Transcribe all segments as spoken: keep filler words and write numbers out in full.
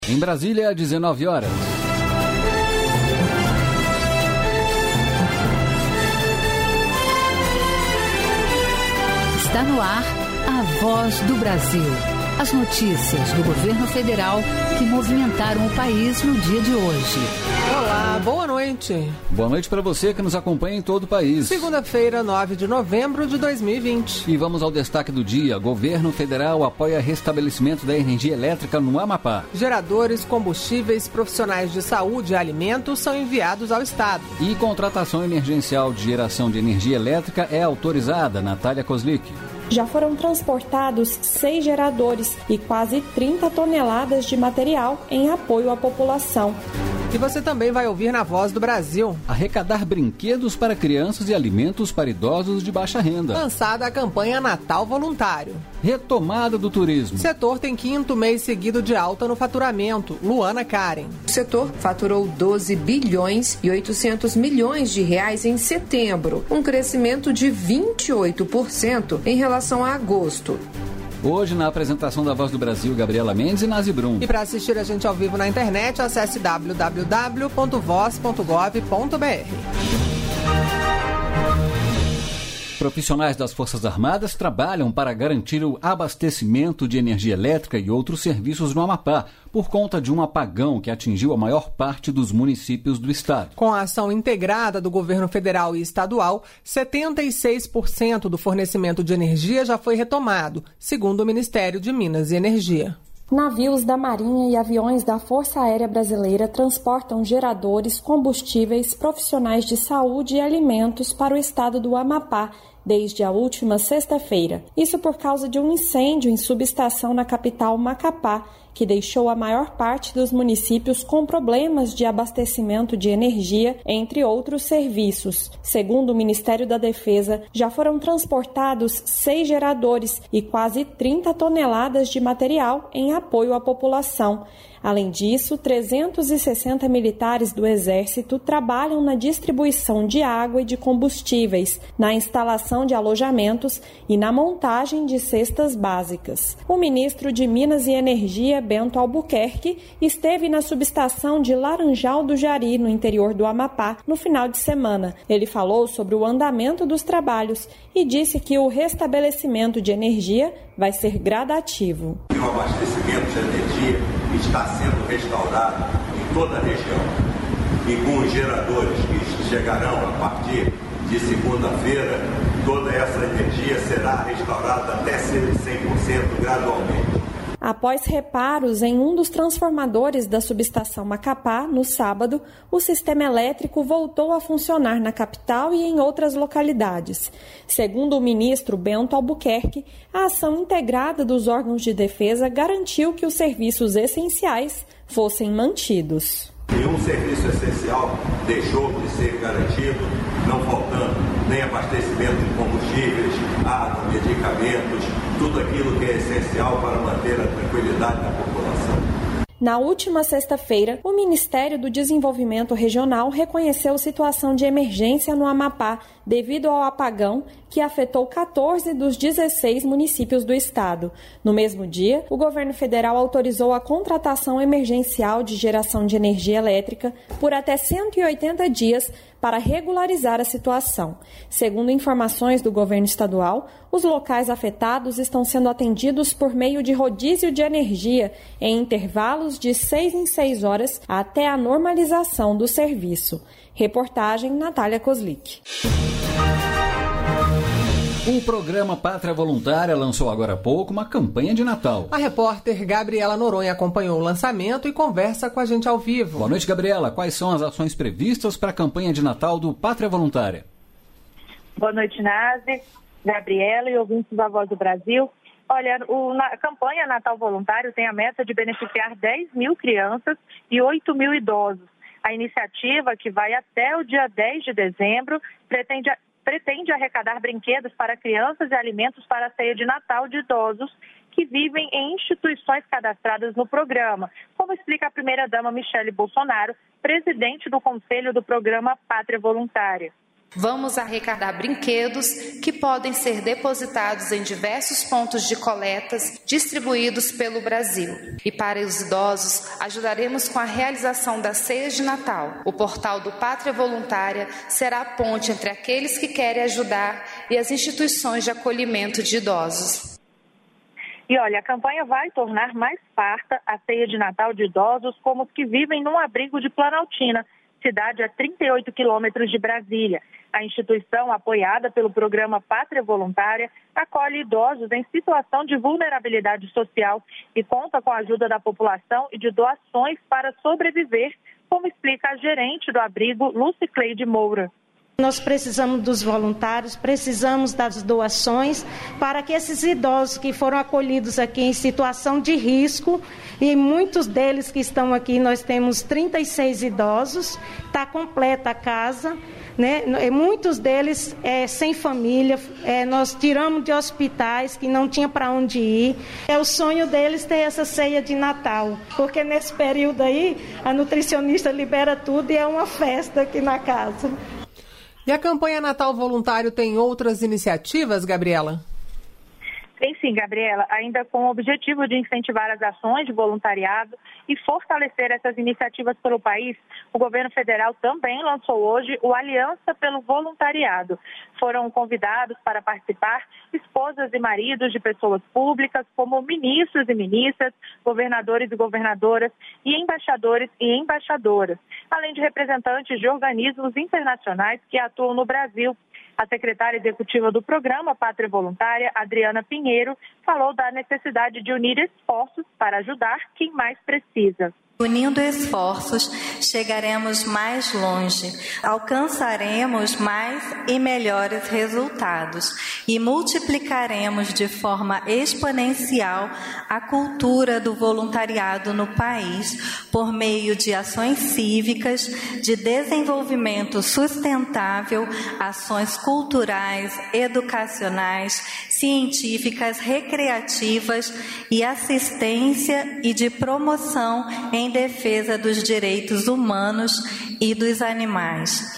Em Brasília, dezenove horas. Está no ar a Voz do Brasil. As notícias do governo federal que movimentaram o país no dia de hoje. Olá, boa noite. Boa noite para você que nos acompanha em todo o país. Segunda-feira, nove de novembro de dois mil e vinte. E vamos ao destaque do dia. Governo federal apoia restabelecimento da energia elétrica no Amapá. Geradores, combustíveis, profissionais de saúde e alimentos são enviados ao Estado. E contratação emergencial de geração de energia elétrica é autorizada. Natália Kozlik. Já foram transportados seis geradores e quase trinta toneladas de material em apoio à população. E você também vai ouvir na Voz do Brasil. Arrecadar brinquedos para crianças e alimentos para idosos de baixa renda. Lançada a campanha Natal Voluntário. Retomada do turismo. O setor tem quinto mês seguido de alta no faturamento. Luana Karen. O setor faturou doze bilhões e oitocentos milhões de reais em setembro, um crescimento de vinte e oito por cento em relação a agosto. Hoje, na apresentação da Voz do Brasil, Gabriela Mendes e Nazi Brum. E para assistir a gente ao vivo na internet, acesse w w w ponto voz ponto gov ponto b r. Profissionais das Forças Armadas trabalham para garantir o abastecimento de energia elétrica e outros serviços no Amapá, por conta de um apagão que atingiu a maior parte dos municípios do estado. Com a ação integrada do governo federal e estadual, setenta e seis por cento do fornecimento de energia já foi retomado, segundo o Ministério de Minas e Energia. Navios da Marinha e aviões da Força Aérea Brasileira transportam geradores, combustíveis, profissionais de saúde e alimentos para o estado do Amapá desde a última sexta-feira. Isso por causa de um incêndio em subestação na capital Macapá, que deixou a maior parte dos municípios com problemas de abastecimento de energia, entre outros serviços. Segundo o Ministério da Defesa, já foram transportados seis geradores e quase trinta toneladas de material em apoio à população. Além disso, trezentos e sessenta militares do Exército trabalham na distribuição de água e de combustíveis, na instalação de alojamentos e na montagem de cestas básicas. O ministro de Minas e Energia, Bento Albuquerque, esteve na subestação de Laranjal do Jari, no interior do Amapá, no final de semana. Ele falou sobre o andamento dos trabalhos e disse que o restabelecimento de energia vai ser gradativo. O abastecimento de energia está sendo restaurado em toda a região e com os geradores que chegarão a partir de segunda-feira, toda essa energia será restaurada até ser cem por cento gradualmente. Após reparos em um dos transformadores da subestação Macapá, no sábado, o sistema elétrico voltou a funcionar na capital e em outras localidades. Segundo o ministro Bento Albuquerque, a ação integrada dos órgãos de defesa garantiu que os serviços essenciais fossem mantidos. Nenhum serviço essencial deixou de ser garantido, não faltando nem abastecimento de combustíveis, água, medicamentos, tudo aquilo que é essencial para manter a tranquilidade da população. Na última sexta-feira, o Ministério do Desenvolvimento Regional reconheceu situação de emergência no Amapá devido ao apagão que afetou quatorze dos dezesseis municípios do estado. No mesmo dia, o governo federal autorizou a contratação emergencial de geração de energia elétrica por até cento e oitenta dias para regularizar a situação. Segundo informações do governo estadual, os locais afetados estão sendo atendidos por meio de rodízio de energia em intervalos de seis em seis horas até a normalização do serviço. Reportagem Natália Kozlik. O programa Pátria Voluntária lançou agora há pouco uma campanha de Natal. A repórter Gabriela Noronha acompanhou o lançamento e conversa com a gente ao vivo. Boa noite, Gabriela. Quais são as ações previstas para a campanha de Natal do Pátria Voluntária? Boa noite, Nazi, Gabriela e ouvintes da Voz do Brasil. Olha, o, a campanha Natal Voluntário tem a meta de beneficiar dez mil crianças e oito mil idosos. A iniciativa, que vai até o dia dez de dezembro, pretende pretende arrecadar brinquedos para crianças e alimentos para a ceia de Natal de idosos que vivem em instituições cadastradas no programa, como explica a primeira-dama Michele Bolsonaro, presidente do Conselho do Programa Pátria Voluntária. Vamos arrecadar brinquedos que podem ser depositados em diversos pontos de coletas distribuídos pelo Brasil. E para os idosos, ajudaremos com a realização das ceias de Natal. O portal do Pátria Voluntária será a ponte entre aqueles que querem ajudar e as instituições de acolhimento de idosos. E olha, a campanha vai tornar mais farta a ceia de Natal de idosos como os que vivem num abrigo de Planaltina, cidade a trinta e oito quilômetros de Brasília. A instituição, apoiada pelo programa Pátria Voluntária, acolhe idosos em situação de vulnerabilidade social e conta com a ajuda da população e de doações para sobreviver, como explica a gerente do abrigo, Lúcia Cleide Moura. Nós precisamos dos voluntários, precisamos das doações para que esses idosos que foram acolhidos aqui em situação de risco, e muitos deles que estão aqui, nós temos trinta e seis idosos, está completa a casa, né? Muitos deles é, sem família, é, nós tiramos de hospitais que não tinha para onde ir. É o sonho deles ter essa ceia de Natal, porque nesse período aí a nutricionista libera tudo e é uma festa aqui na casa. E a campanha Natal Voluntário tem outras iniciativas, Gabriela? Tem sim, Gabriela, ainda com o objetivo de incentivar as ações de voluntariado e fortalecer essas iniciativas pelo país, o governo federal também lançou hoje o Aliança pelo Voluntariado. Foram convidados para participar esposas e maridos de pessoas públicas, como ministros e ministras, governadores e governadoras e embaixadores e embaixadoras, além de representantes de organismos internacionais que atuam no Brasil. A secretária executiva do programa Pátria Voluntária, Adriana Pinheiro, falou da necessidade de unir esforços para ajudar quem mais precisa. Unindo esforços, chegaremos mais longe, alcançaremos mais e melhores resultados e multiplicaremos de forma exponencial a cultura do voluntariado no país por meio de ações cívicas, de desenvolvimento sustentável, ações culturais, educacionais, científicas, recreativas e assistência e de promoção em defesa dos direitos humanos e dos animais.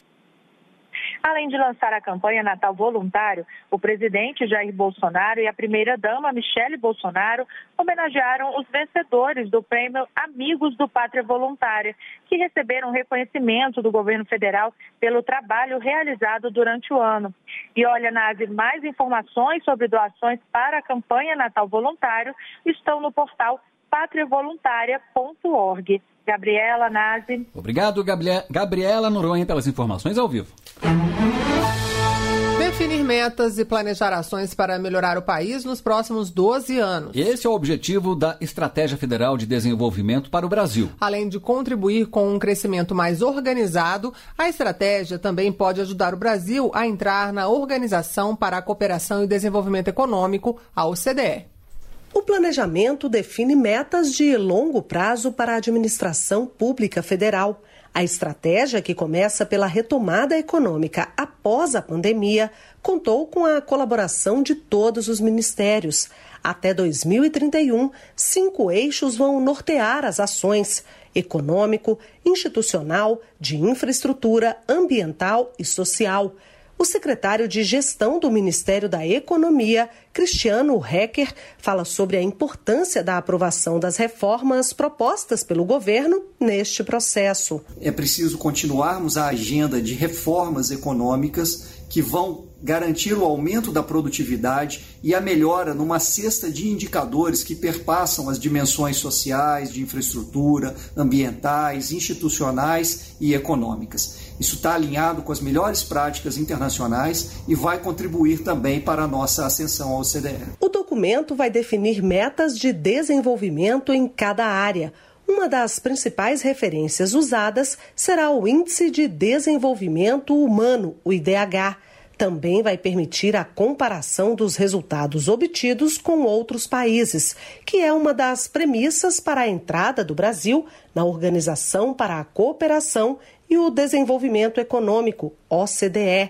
Além de lançar a campanha Natal Voluntário, o presidente Jair Bolsonaro e a primeira-dama Michele Bolsonaro homenagearam os vencedores do prêmio Amigos do Pátria Voluntária, que receberam reconhecimento do governo federal pelo trabalho realizado durante o ano. E olha, Nazi, mais informações sobre doações para a campanha Natal Voluntário estão no portal pátria voluntária ponto org. Gabriela, Nazi. Obrigado, Gabriela Noronha, pelas informações ao vivo. Definir metas e planejar ações para melhorar o país nos próximos doze anos. Esse é o objetivo da Estratégia Federal de Desenvolvimento para o Brasil. Além de contribuir com um crescimento mais organizado, a estratégia também pode ajudar o Brasil a entrar na Organização para a Cooperação e Desenvolvimento Econômico, a O C D E. O planejamento define metas de longo prazo para a administração pública federal. A estratégia, que começa pela retomada econômica após a pandemia, contou com a colaboração de todos os ministérios. Até dois mil e trinta e um, cinco eixos vão nortear as ações: econômico, institucional, de infraestrutura, ambiental e social. O secretário de Gestão do Ministério da Economia, Cristiano Hecker, fala sobre a importância da aprovação das reformas propostas pelo governo neste processo. É preciso continuarmos a agenda de reformas econômicas que vão garantir o aumento da produtividade e a melhora numa cesta de indicadores que perpassam as dimensões sociais, de infraestrutura, ambientais, institucionais e econômicas. Isso está alinhado com as melhores práticas internacionais e vai contribuir também para a nossa ascensão ao O C D E. O documento vai definir metas de desenvolvimento em cada área. Uma das principais referências usadas será o Índice de Desenvolvimento Humano, o I D H. Também vai permitir a comparação dos resultados obtidos com outros países, que é uma das premissas para a entrada do Brasil na Organização para a Cooperação e o Desenvolvimento Econômico, O C D E.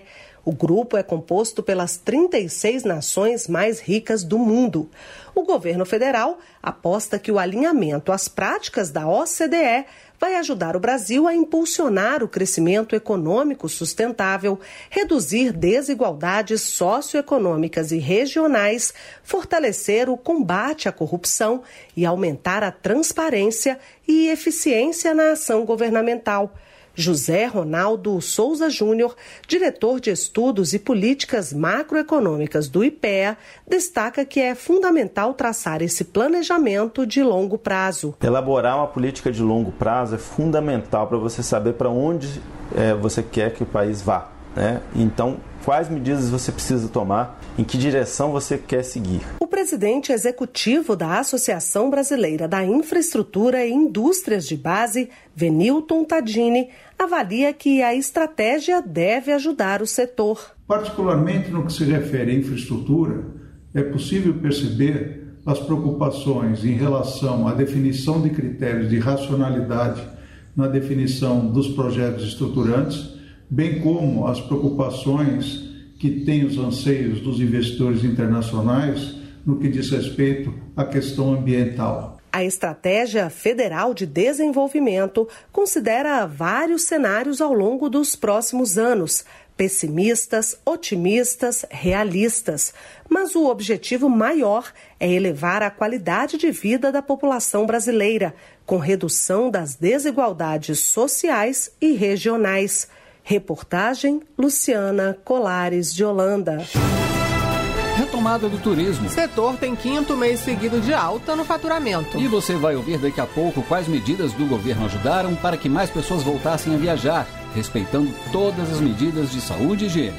O grupo é composto pelas trinta e seis nações mais ricas do mundo. O governo federal aposta que o alinhamento às práticas da O C D E vai ajudar o Brasil a impulsionar o crescimento econômico sustentável, reduzir desigualdades socioeconômicas e regionais, fortalecer o combate à corrupção e aumentar a transparência e eficiência na ação governamental. José Ronaldo Souza Júnior, diretor de Estudos e Políticas Macroeconômicas do I P E A, destaca que é fundamental traçar esse planejamento de longo prazo. Elaborar uma política de longo prazo é fundamental para você saber para onde é, você quer que o país vá, né? Então, quais medidas você precisa tomar, em que direção você quer seguir. O presidente executivo da Associação Brasileira da Infraestrutura e Indústrias de Base, Venilton Tadini, avalia que a estratégia deve ajudar o setor. Particularmente no que se refere à infraestrutura, é possível perceber as preocupações em relação à definição de critérios de racionalidade na definição dos projetos estruturantes, bem como as preocupações que têm os anseios dos investidores internacionais no que diz respeito à questão ambiental. A Estratégia Federal de Desenvolvimento considera vários cenários ao longo dos próximos anos, pessimistas, otimistas, realistas. Mas o objetivo maior é elevar a qualidade de vida da população brasileira, com redução das desigualdades sociais e regionais. Reportagem Luciana Colares de Holanda. Retomada do turismo. O setor tem quinto mês seguido de alta no faturamento. E você vai ouvir daqui a pouco quais medidas do governo ajudaram para que mais pessoas voltassem a viajar, respeitando todas as medidas de saúde e higiene.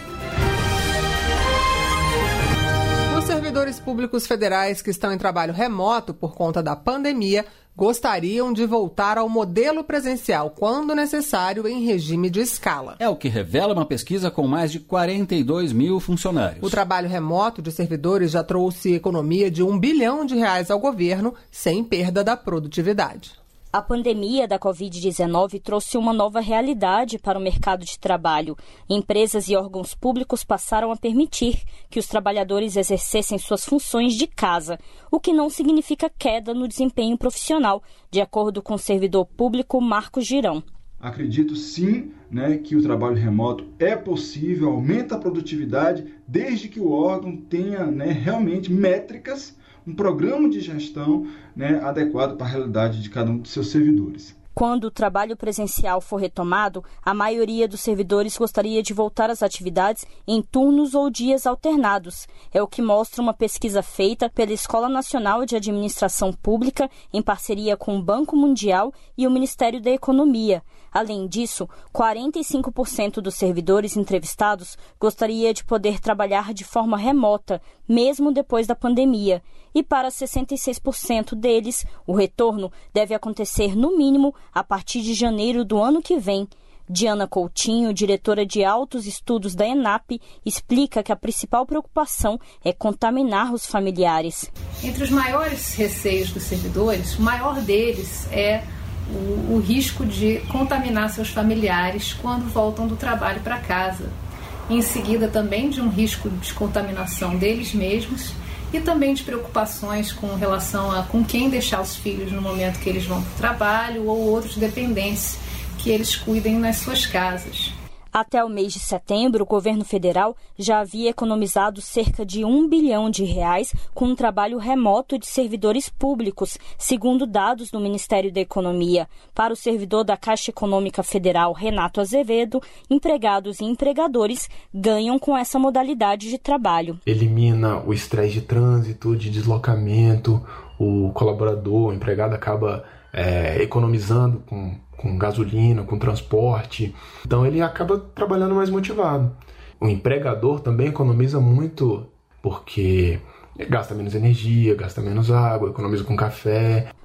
Os servidores públicos federais que estão em trabalho remoto por conta da pandemia gostariam de voltar ao modelo presencial quando necessário em regime de escala. É o que revela uma pesquisa com mais de quarenta e dois mil funcionários. O trabalho remoto de servidores já trouxe economia de um bilhão de reais ao governo, sem perda da produtividade. A pandemia da covid dezenove trouxe uma nova realidade para o mercado de trabalho. Empresas e órgãos públicos passaram a permitir que os trabalhadores exercessem suas funções de casa, o que não significa queda no desempenho profissional, de acordo com o servidor público Marcos Girão. Acredito sim, né, que o trabalho remoto é possível, aumenta a produtividade, desde que o órgão tenha, né, realmente métricas, um programa de gestão, né, adequado para a realidade de cada um de seus servidores. Quando o trabalho presencial for retomado, a maioria dos servidores gostaria de voltar às atividades em turnos ou dias alternados. É o que mostra uma pesquisa feita pela Escola Nacional de Administração Pública, em parceria com o Banco Mundial e o Ministério da Economia. Além disso, quarenta e cinco por cento dos servidores entrevistados gostaria de poder trabalhar de forma remota, mesmo depois da pandemia. E para sessenta e seis por cento deles, o retorno deve acontecer no mínimo a partir de janeiro do ano que vem. Diana Coutinho, diretora de Altos Estudos da ENAP, explica que a principal preocupação é contaminar os familiares. Entre os maiores receios dos servidores, o maior deles é o, o risco de contaminar seus familiares quando voltam do trabalho para casa. Em seguida, também de um risco de contaminação deles mesmos e também de preocupações com relação a com quem deixar os filhos no momento que eles vão para o trabalho ou outros dependentes que eles cuidem nas suas casas. Até o mês de setembro, o governo federal já havia economizado cerca de um bilhão de reais com um trabalho remoto de servidores públicos, segundo dados do Ministério da Economia. Para o servidor da Caixa Econômica Federal, Renato Azevedo, empregados e empregadores ganham com essa modalidade de trabalho. Elimina o estresse de trânsito, de deslocamento, o colaborador, o empregado acaba é, economizando com... com gasolina, com transporte. Então ele acaba trabalhando mais motivado. O empregador também economiza muito porque gasta menos energia, gasta menos água, economiza com café.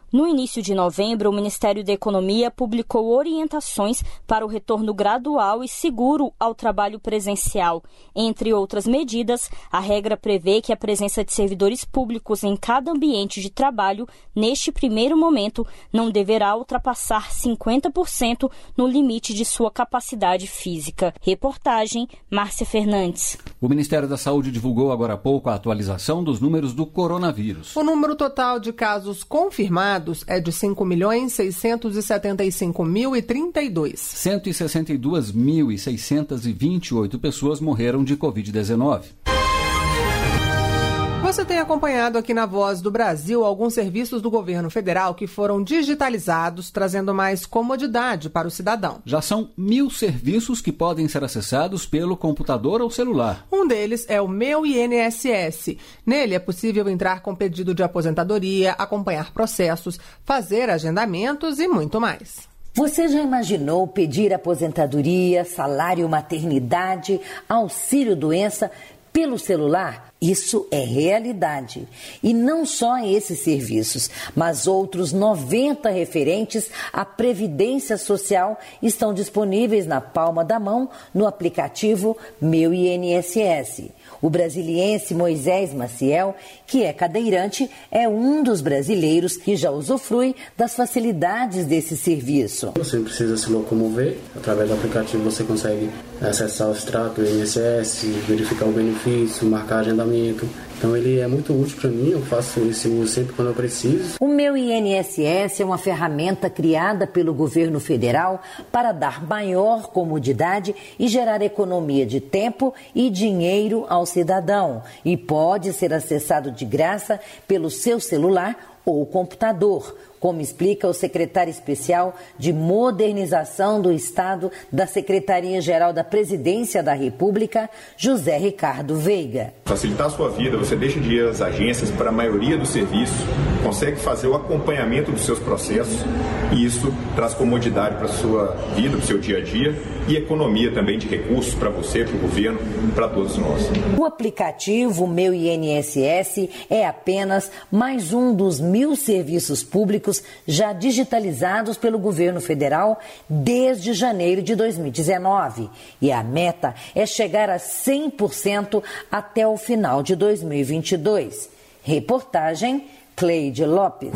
No início de novembro, o Ministério da Economia publicou orientações para o retorno gradual e seguro ao trabalho presencial. Entre outras medidas, a regra prevê que a presença de servidores públicos em cada ambiente de trabalho, neste primeiro momento, não deverá ultrapassar cinquenta por cento no limite de sua capacidade física. Reportagem, Márcia Fernandes. O Ministério da Saúde divulgou agora há pouco a atualização dos números do coronavírus. O número total de casos confirmados é de cinco milhões seiscentos e setenta e cinco mil e trinta e dois. cento e sessenta e duas mil seiscentos e vinte e oito pessoas morreram de covid dezenove. Você tem acompanhado aqui na Voz do Brasil alguns serviços do governo federal que foram digitalizados, trazendo mais comodidade para o cidadão. Já são mil serviços que podem ser acessados pelo computador ou celular. Um deles é o Meu I N S S. Nele é possível entrar com pedido de aposentadoria, acompanhar processos, fazer agendamentos e muito mais. Você já imaginou pedir aposentadoria, salário maternidade, auxílio-doença pelo celular? Isso é realidade. E não só esses serviços, mas outros noventa referentes à Previdência Social estão disponíveis na palma da mão no aplicativo Meu I N S S. O brasiliense Moisés Maciel, que é cadeirante, é um dos brasileiros que já usufrui das facilidades desse serviço. Você não precisa se locomover. Através do aplicativo você consegue acessar o extrato do I N S S, verificar o benefício, marcar agendamento. Então ele é muito útil para mim, eu faço esse uso sempre quando eu preciso. O Meu I N S S é uma ferramenta criada pelo governo federal para dar maior comodidade e gerar economia de tempo e dinheiro ao cidadão. E pode ser acessado de graça pelo seu celular ou computador, como explica o secretário especial de Modernização do Estado da Secretaria-Geral da Presidência da República, José Ricardo Veiga. Facilitar a sua vida, você deixa de ir às agências para a maioria dos serviços, consegue fazer o acompanhamento dos seus processos e isso traz comodidade para a sua vida, para o seu dia a dia e economia também de recursos para você, para o governo, para todos nós. O aplicativo Meu I N S S é apenas mais um dos mil serviços públicos já digitalizados pelo governo federal desde janeiro de dois mil e dezenove. E a meta é chegar a cem por cento até o final de dois mil e vinte e dois. Reportagem, Cleide Lopes.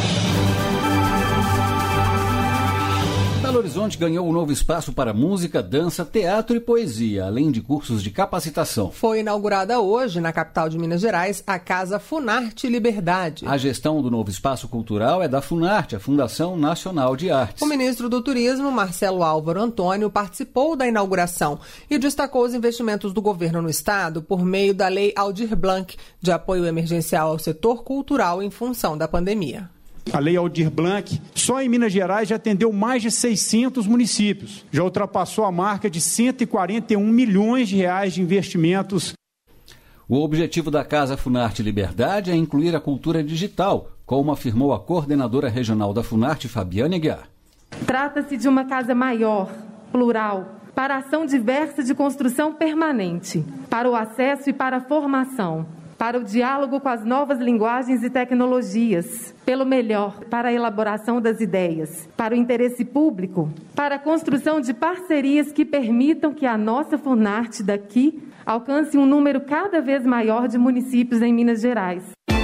Belo Horizonte ganhou um novo espaço para música, dança, teatro e poesia, além de cursos de capacitação. Foi inaugurada hoje, na capital de Minas Gerais, a Casa Funarte Liberdade. A gestão do novo espaço cultural é da Funarte, a Fundação Nacional de Artes. O ministro do Turismo, Marcelo Álvaro Antônio, participou da inauguração e destacou os investimentos do governo no estado por meio da Lei Aldir Blanc, de apoio emergencial ao setor cultural em função da pandemia. A Lei Aldir Blanc, só em Minas Gerais, já atendeu mais de seiscentos municípios. Já ultrapassou a marca de cento e quarenta e um milhões de reais de investimentos. O objetivo da Casa Funarte Liberdade é incluir a cultura digital, como afirmou a coordenadora regional da Funarte, Fabiane Aguiar. Trata-se de uma casa maior, plural, para ação diversa de construção permanente, para o acesso e para a formação, para o diálogo com as novas linguagens e tecnologias, pelo melhor, para a elaboração das ideias, para o interesse público, para a construção de parcerias que permitam que a nossa Funarte daqui alcance um número cada vez maior de municípios em Minas Gerais.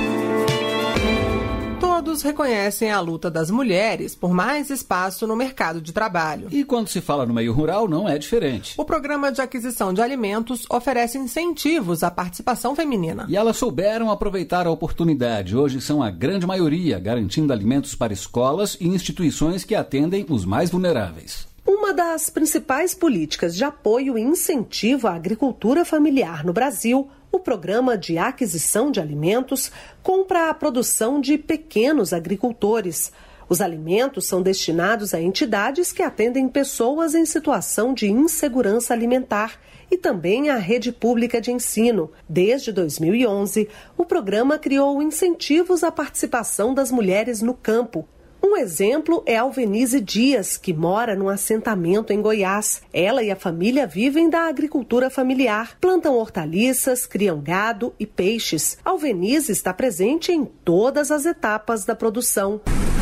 Todos reconhecem a luta das mulheres por mais espaço no mercado de trabalho. E quando se fala no meio rural, não é diferente. O programa de aquisição de alimentos oferece incentivos à participação feminina. E elas souberam aproveitar a oportunidade. Hoje são a grande maioria, garantindo alimentos para escolas e instituições que atendem os mais vulneráveis. Uma das principais políticas de apoio e incentivo à agricultura familiar no Brasil, o Programa de Aquisição de Alimentos, compra a produção de pequenos agricultores. Os alimentos são destinados a entidades que atendem pessoas em situação de insegurança alimentar e também à rede pública de ensino. Desde dois mil e onze, o programa criou incentivos à participação das mulheres no campo. Um exemplo é Alvenise Dias, que mora num assentamento em Goiás. Ela e a família vivem da agricultura familiar, plantam hortaliças, criam gado e peixes. Alvenise está presente em todas as etapas da produção.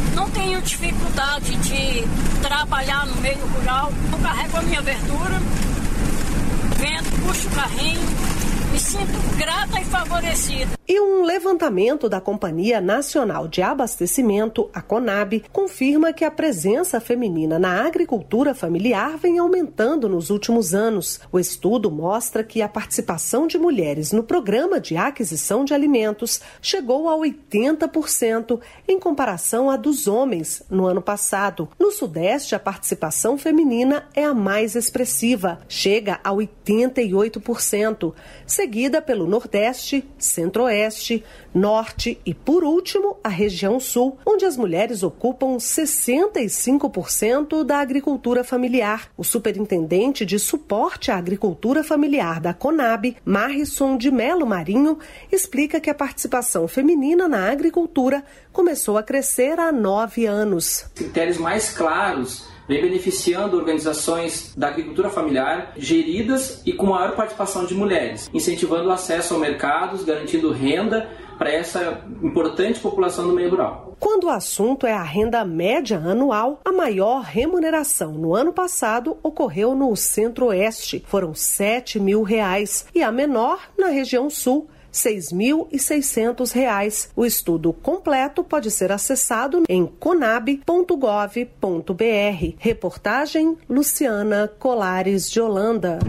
Não tenho dificuldade de trabalhar no meio rural. Eu carrego a minha verdura, vendo, puxo o carrinho, me sinto grata e favorecida. E um levantamento da Companhia Nacional de Abastecimento, a CONAB, confirma que a presença feminina na agricultura familiar vem aumentando nos últimos anos. O estudo mostra que a participação de mulheres no programa de aquisição de alimentos chegou a oitenta por cento em comparação à dos homens no ano passado. No Sudeste, a participação feminina é a mais expressiva, chega a oitenta e oito por cento, seguida pelo Nordeste, Centro-Oeste, Norte e, por último, a região Sul, onde as mulheres ocupam sessenta e cinco por cento da agricultura familiar. O superintendente de suporte à agricultura familiar da CONAB, Marrisson de Melo Marinho, explica que a participação feminina na agricultura começou a crescer há nove anos. Critérios mais claros vem beneficiando organizações da agricultura familiar geridas e com maior participação de mulheres, incentivando o acesso ao mercado, garantindo renda para essa importante população do meio rural. Quando o assunto é a renda média anual, a maior remuneração no ano passado ocorreu no Centro-Oeste, foram sete mil reais, e a menor na região Sul, seis mil e seiscentos reais. O estudo completo pode ser acessado em conab ponto gov ponto br. Reportagem Luciana Colares de Holanda.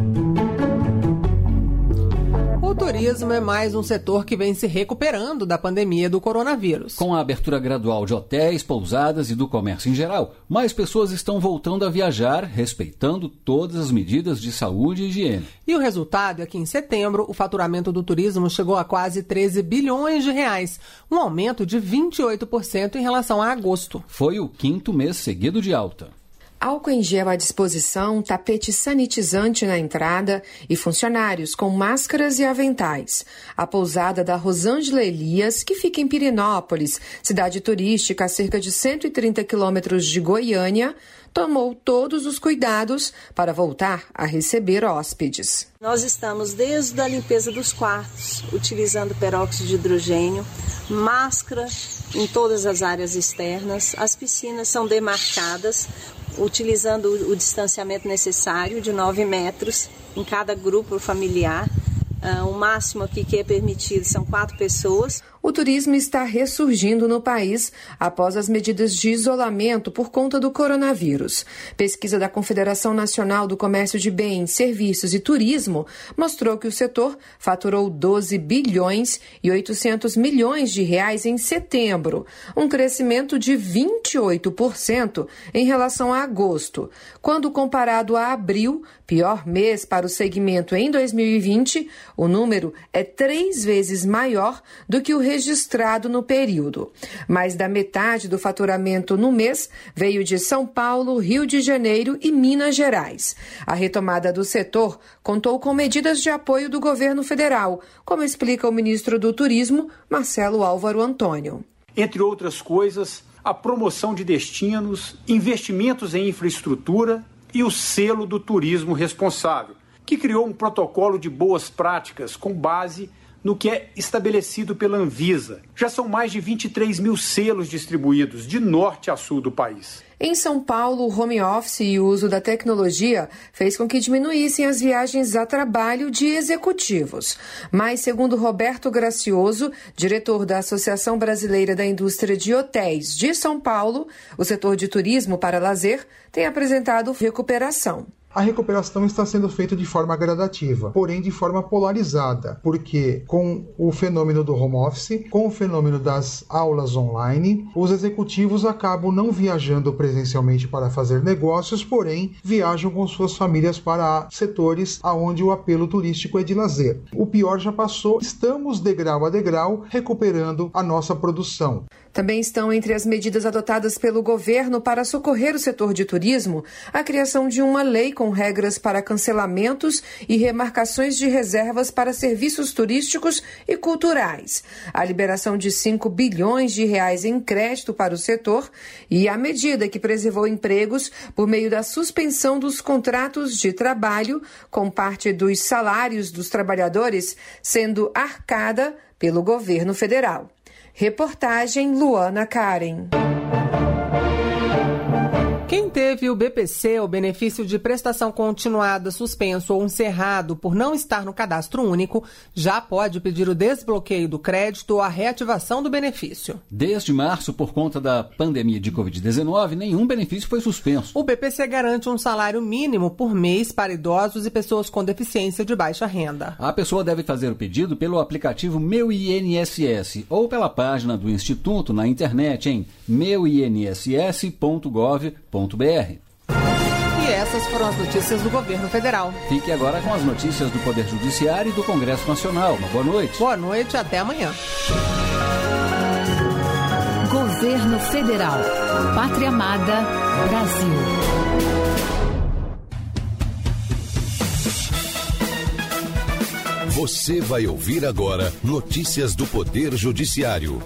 O turismo é mais um setor que vem se recuperando da pandemia do coronavírus. Com a abertura gradual de hotéis, pousadas e do comércio em geral, mais pessoas estão voltando a viajar, respeitando todas as medidas de saúde e higiene. E o resultado é que em setembro o faturamento do turismo chegou a quase treze bilhões de reais, um aumento de vinte e oito por cento em relação a agosto. Foi o quinto mês seguido de alta. Álcool em gel à disposição, tapete sanitizante na entrada e funcionários com máscaras e aventais. A pousada da Rosângela Elias, que fica em Pirenópolis, cidade turística a cerca de cento e trinta quilômetros de Goiânia, tomou todos os cuidados para voltar a receber hóspedes. Nós estamos desde a limpeza dos quartos, utilizando peróxido de hidrogênio, máscara em todas as áreas externas, as piscinas são demarcadas, utilizando o distanciamento necessário de nove metros em cada grupo familiar. Uh, o máximo aqui que é permitido são quatro pessoas. O turismo está ressurgindo no país após as medidas de isolamento por conta do coronavírus. Pesquisa da Confederação Nacional do Comércio de Bens, Serviços e Turismo mostrou que o setor faturou doze bilhões e oitocentos milhões de reais em setembro, um crescimento de vinte e oito por cento em relação a agosto. Quando comparado a abril, pior mês para o segmento em dois mil e vinte, o número é três vezes maior do que o registrado no período. Mais da metade do faturamento no mês veio de São Paulo, Rio de Janeiro e Minas Gerais. A retomada do setor contou com medidas de apoio do governo federal, como explica o ministro do Turismo, Marcelo Álvaro Antônio. Entre outras coisas, a promoção de destinos, investimentos em infraestrutura e o selo do turismo responsável, que criou um protocolo de boas práticas com base no que é estabelecido pela Anvisa. Já são mais de vinte e três mil selos distribuídos de norte a sul do país. Em São Paulo, o home office e o uso da tecnologia fez com que diminuíssem as viagens a trabalho de executivos. Mas, segundo Roberto Gracioso, diretor da Associação Brasileira da Indústria de Hotéis de São Paulo, o setor de turismo para lazer tem apresentado recuperação. A recuperação está sendo feita de forma gradativa, porém de forma polarizada, porque com o fenômeno do home office, com o fenômeno das aulas online, os executivos acabam não viajando presencialmente para fazer negócios, porém viajam com suas famílias para setores onde o apelo turístico é de lazer. O pior já passou, estamos degrau a degrau recuperando a nossa produção. Também estão entre as medidas adotadas pelo governo para socorrer o setor de turismo a criação de uma lei com regras para cancelamentos e remarcações de reservas para serviços turísticos e culturais, a liberação de cinco bilhões de reais em crédito para o setor e a medida que preservou empregos por meio da suspensão dos contratos de trabalho com parte dos salários dos trabalhadores sendo arcada pelo governo federal. Reportagem Luana Karen. teve o B P C, o benefício de prestação continuada, suspenso ou encerrado por não estar no cadastro único, já pode pedir o desbloqueio do crédito ou a reativação do benefício. Desde março, por conta da pandemia de covid dezenove, nenhum benefício foi suspenso. O B P C garante um salário mínimo por mês para idosos e pessoas com deficiência de baixa renda. A pessoa deve fazer o pedido pelo aplicativo Meu I N S S ou pela página do Instituto na internet em meu i n s s ponto gov ponto b r. E essas foram as notícias do governo federal. Fique agora com as notícias do Poder Judiciário e do Congresso Nacional. Uma boa noite. Boa noite e até amanhã. Governo Federal. Pátria Amada, Brasil. Você vai ouvir agora notícias do Poder Judiciário.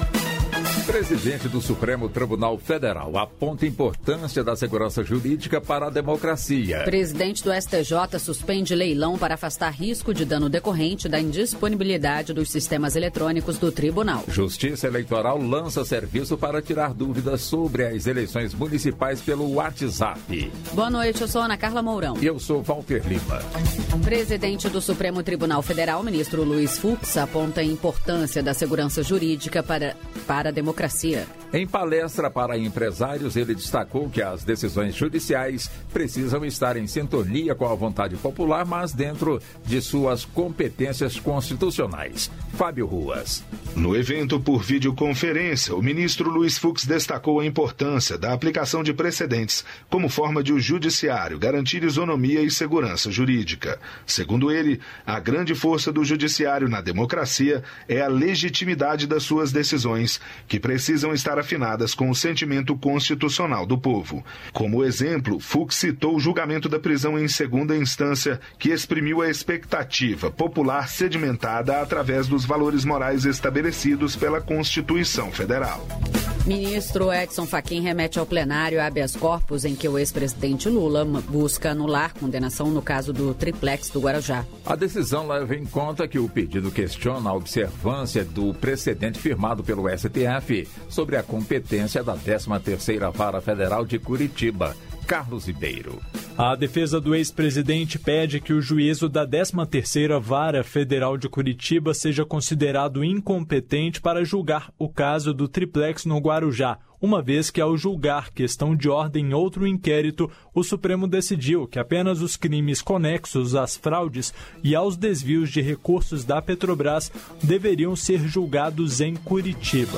Presidente do Supremo Tribunal Federal aponta a importância da segurança jurídica para a democracia. Presidente do S T J suspende leilão para afastar risco de dano decorrente da indisponibilidade dos sistemas eletrônicos do tribunal. Justiça Eleitoral lança serviço para tirar dúvidas sobre as eleições municipais pelo WhatsApp. Boa noite, eu sou Ana Carla Mourão. E eu sou Walter Lima. Presidente do Supremo Tribunal Federal, ministro Luiz Fux, aponta a importância da segurança jurídica para, para a democracia. Em palestra para empresários, ele destacou que as decisões judiciais precisam estar em sintonia com a vontade popular, mas dentro de suas competências constitucionais. Fábio Ruas. No evento por videoconferência, o ministro Luiz Fux destacou a importância da aplicação de precedentes como forma de o judiciário garantir isonomia e segurança jurídica. Segundo ele, a grande força do judiciário na democracia é a legitimidade das suas decisões, que precisam estar afinadas com o sentimento constitucional do povo. Como exemplo, Fux citou o julgamento da prisão em segunda instância, que exprimiu a expectativa popular sedimentada através dos valores morais estabelecidos pela Constituição Federal. Ministro Edson Fachin remete ao plenário habeas corpus em que o ex-presidente Lula busca anular condenação no caso do triplex do Guarujá. A decisão leva em conta que o pedido questiona a observância do precedente firmado pelo S T F sobre a competência da décima terceira Vara Federal de Curitiba. Carlos Ribeiro. A defesa do ex-presidente pede que o juízo da décima terceira Vara Federal de Curitiba seja considerado incompetente para julgar o caso do triplex no Guarujá, uma vez que, ao julgar questão de ordem em outro inquérito, o Supremo decidiu que apenas os crimes conexos às fraudes e aos desvios de recursos da Petrobras deveriam ser julgados em Curitiba.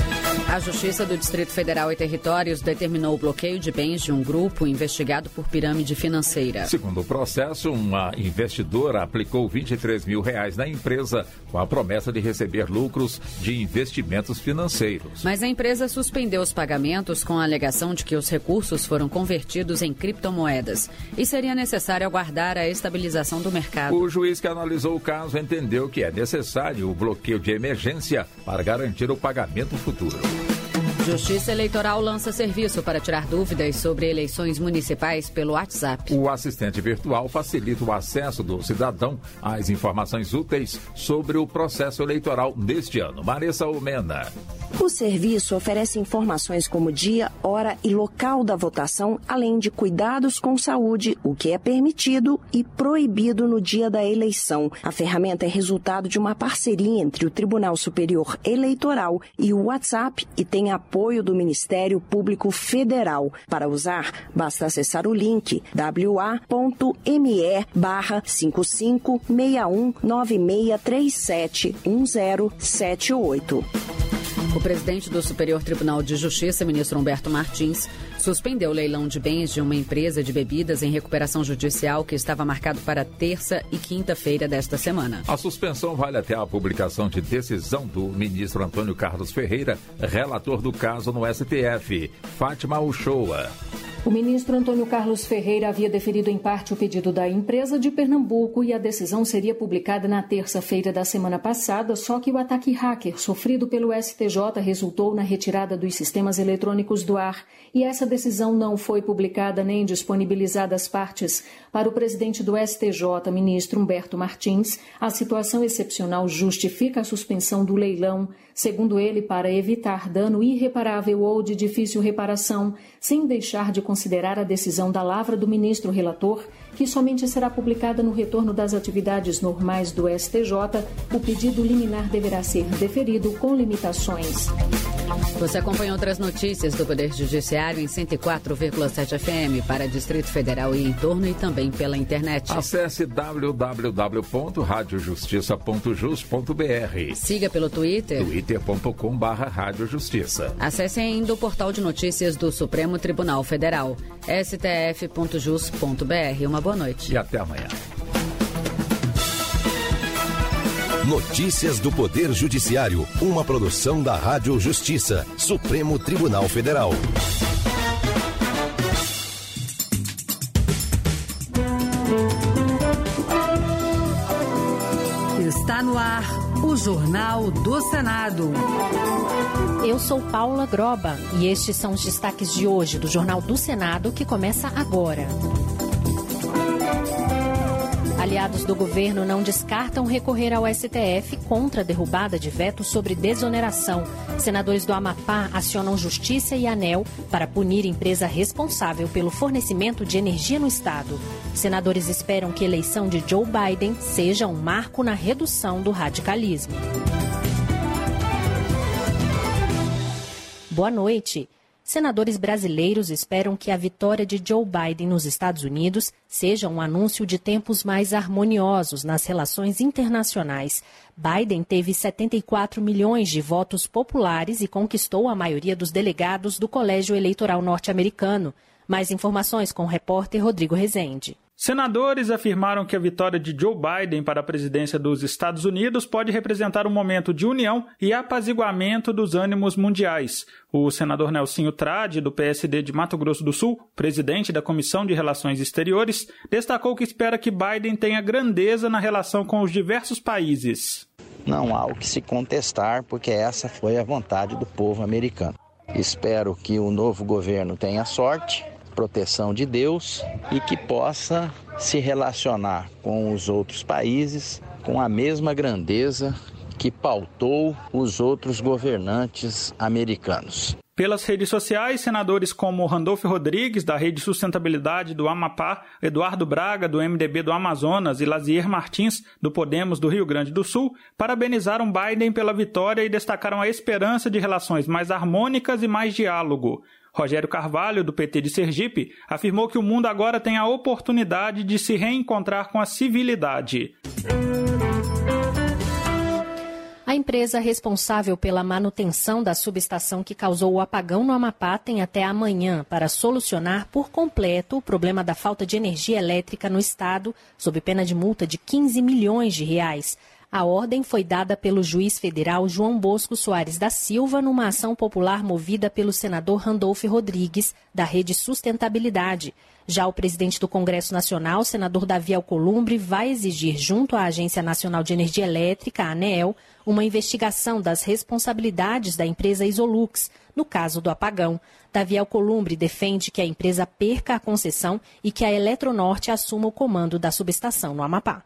A Justiça do Distrito Federal e Territórios determinou o bloqueio de bens de um grupo investigado por pirâmide financeira. Segundo o processo, uma investidora aplicou vinte e três mil reais na empresa com a promessa de receber lucros de investimentos financeiros. Mas a empresa suspendeu os pagamentos com a alegação de que os recursos foram convertidos em criptomoedas e seria necessário aguardar a estabilização do mercado. O juiz que analisou o caso entendeu que é necessário o bloqueio de emergência para garantir o pagamento futuro. Justiça Eleitoral lança serviço para tirar dúvidas sobre eleições municipais pelo WhatsApp. O assistente virtual facilita o acesso do cidadão às informações úteis sobre o processo eleitoral deste ano. Marissa Almena. O serviço oferece informações como dia, hora e local da votação, além de cuidados com saúde, o que é permitido e proibido no dia da eleição. A ferramenta é resultado de uma parceria entre o Tribunal Superior Eleitoral e o WhatsApp e tem apoio do Ministério Público Federal. Para usar, basta acessar o link wa.me barra cinco cinco seis um nove seis três sete um zero sete oito. O presidente do Superior Tribunal de Justiça, ministro Humberto Martins, suspendeu o leilão de bens de uma empresa de bebidas em recuperação judicial que estava marcado para terça e quinta-feira desta semana. A suspensão vale até a publicação de decisão do ministro Antônio Carlos Ferreira, relator do caso no S T F. Fátima Uchoa. O ministro Antônio Carlos Ferreira havia deferido em parte o pedido da empresa de Pernambuco e a decisão seria publicada na terça-feira da semana passada, só que o ataque hacker sofrido pelo S T J resultou na retirada dos sistemas eletrônicos do ar e essa decisão não foi publicada nem disponibilizada às partes. Para o presidente do S T J, ministro Humberto Martins, a situação excepcional justifica a suspensão do leilão, segundo ele, para evitar dano irreparável ou de difícil reparação, sem deixar de considerar a decisão da lavra do ministro relator, que somente será publicada no retorno das atividades normais do S T J, o pedido liminar deverá ser deferido com limitações. Você acompanha outras notícias do Poder Judiciário em cento e quatro vírgula sete F M para Distrito Federal e entorno e também pela internet. Acesse w w w ponto rádio justiça ponto jus ponto b r. Siga pelo Twitter. twitter ponto com barra rádio justiça. Acesse ainda o portal de notícias do Supremo Tribunal Federal, s t f ponto jus ponto b r. Uma boa noite. E até amanhã. Notícias do Poder Judiciário, uma produção da Rádio Justiça, Supremo Tribunal Federal. Está no ar o Jornal do Senado. Eu sou Paula Groba e estes são os destaques de hoje do Jornal do Senado, que começa agora. Aliados do governo não descartam recorrer ao S T F contra a derrubada de veto sobre desoneração. Senadores do Amapá acionam Justiça e ANEEL para punir empresa responsável pelo fornecimento de energia no estado. Senadores esperam que a eleição de Joe Biden seja um marco na redução do radicalismo. Boa noite. Senadores brasileiros esperam que a vitória de Joe Biden nos Estados Unidos seja um anúncio de tempos mais harmoniosos nas relações internacionais. Biden teve setenta e quatro milhões de votos populares e conquistou a maioria dos delegados do Colégio Eleitoral norte-americano. Mais informações com o repórter Rodrigo Rezende. Senadores afirmaram que a vitória de Joe Biden para a presidência dos Estados Unidos pode representar um momento de união e apaziguamento dos ânimos mundiais. O senador Nelsinho Trade, do P S D de Mato Grosso do Sul, presidente da Comissão de Relações Exteriores, destacou que espera que Biden tenha grandeza na relação com os diversos países. Não há o que se contestar, porque essa foi a vontade do povo americano. Espero que o novo governo tenha sorte, proteção de Deus e que possa se relacionar com os outros países com a mesma grandeza que pautou os outros governantes americanos. Pelas redes sociais, senadores como Randolfo Rodrigues, da Rede Sustentabilidade do Amapá, Eduardo Braga, do M D B do Amazonas e Lazier Martins, do Podemos do Rio Grande do Sul, parabenizaram Biden pela vitória e destacaram a esperança de relações mais harmônicas e mais diálogo. Rogério Carvalho, do P T de Sergipe, afirmou que o mundo agora tem a oportunidade de se reencontrar com a civilidade. A empresa responsável pela manutenção da subestação que causou o apagão no Amapá tem até amanhã para solucionar por completo o problema da falta de energia elétrica no estado, sob pena de multa de quinze milhões de reais. A ordem foi dada pelo juiz federal João Bosco Soares da Silva numa ação popular movida pelo senador Randolfo Rodrigues, da Rede Sustentabilidade. Já o presidente do Congresso Nacional, senador Davi Alcolumbre, vai exigir junto à Agência Nacional de Energia Elétrica, a ANEEL, uma investigação das responsabilidades da empresa Isolux, no caso do apagão. Davi Alcolumbre defende que a empresa perca a concessão e que a Eletronorte assuma o comando da subestação no Amapá.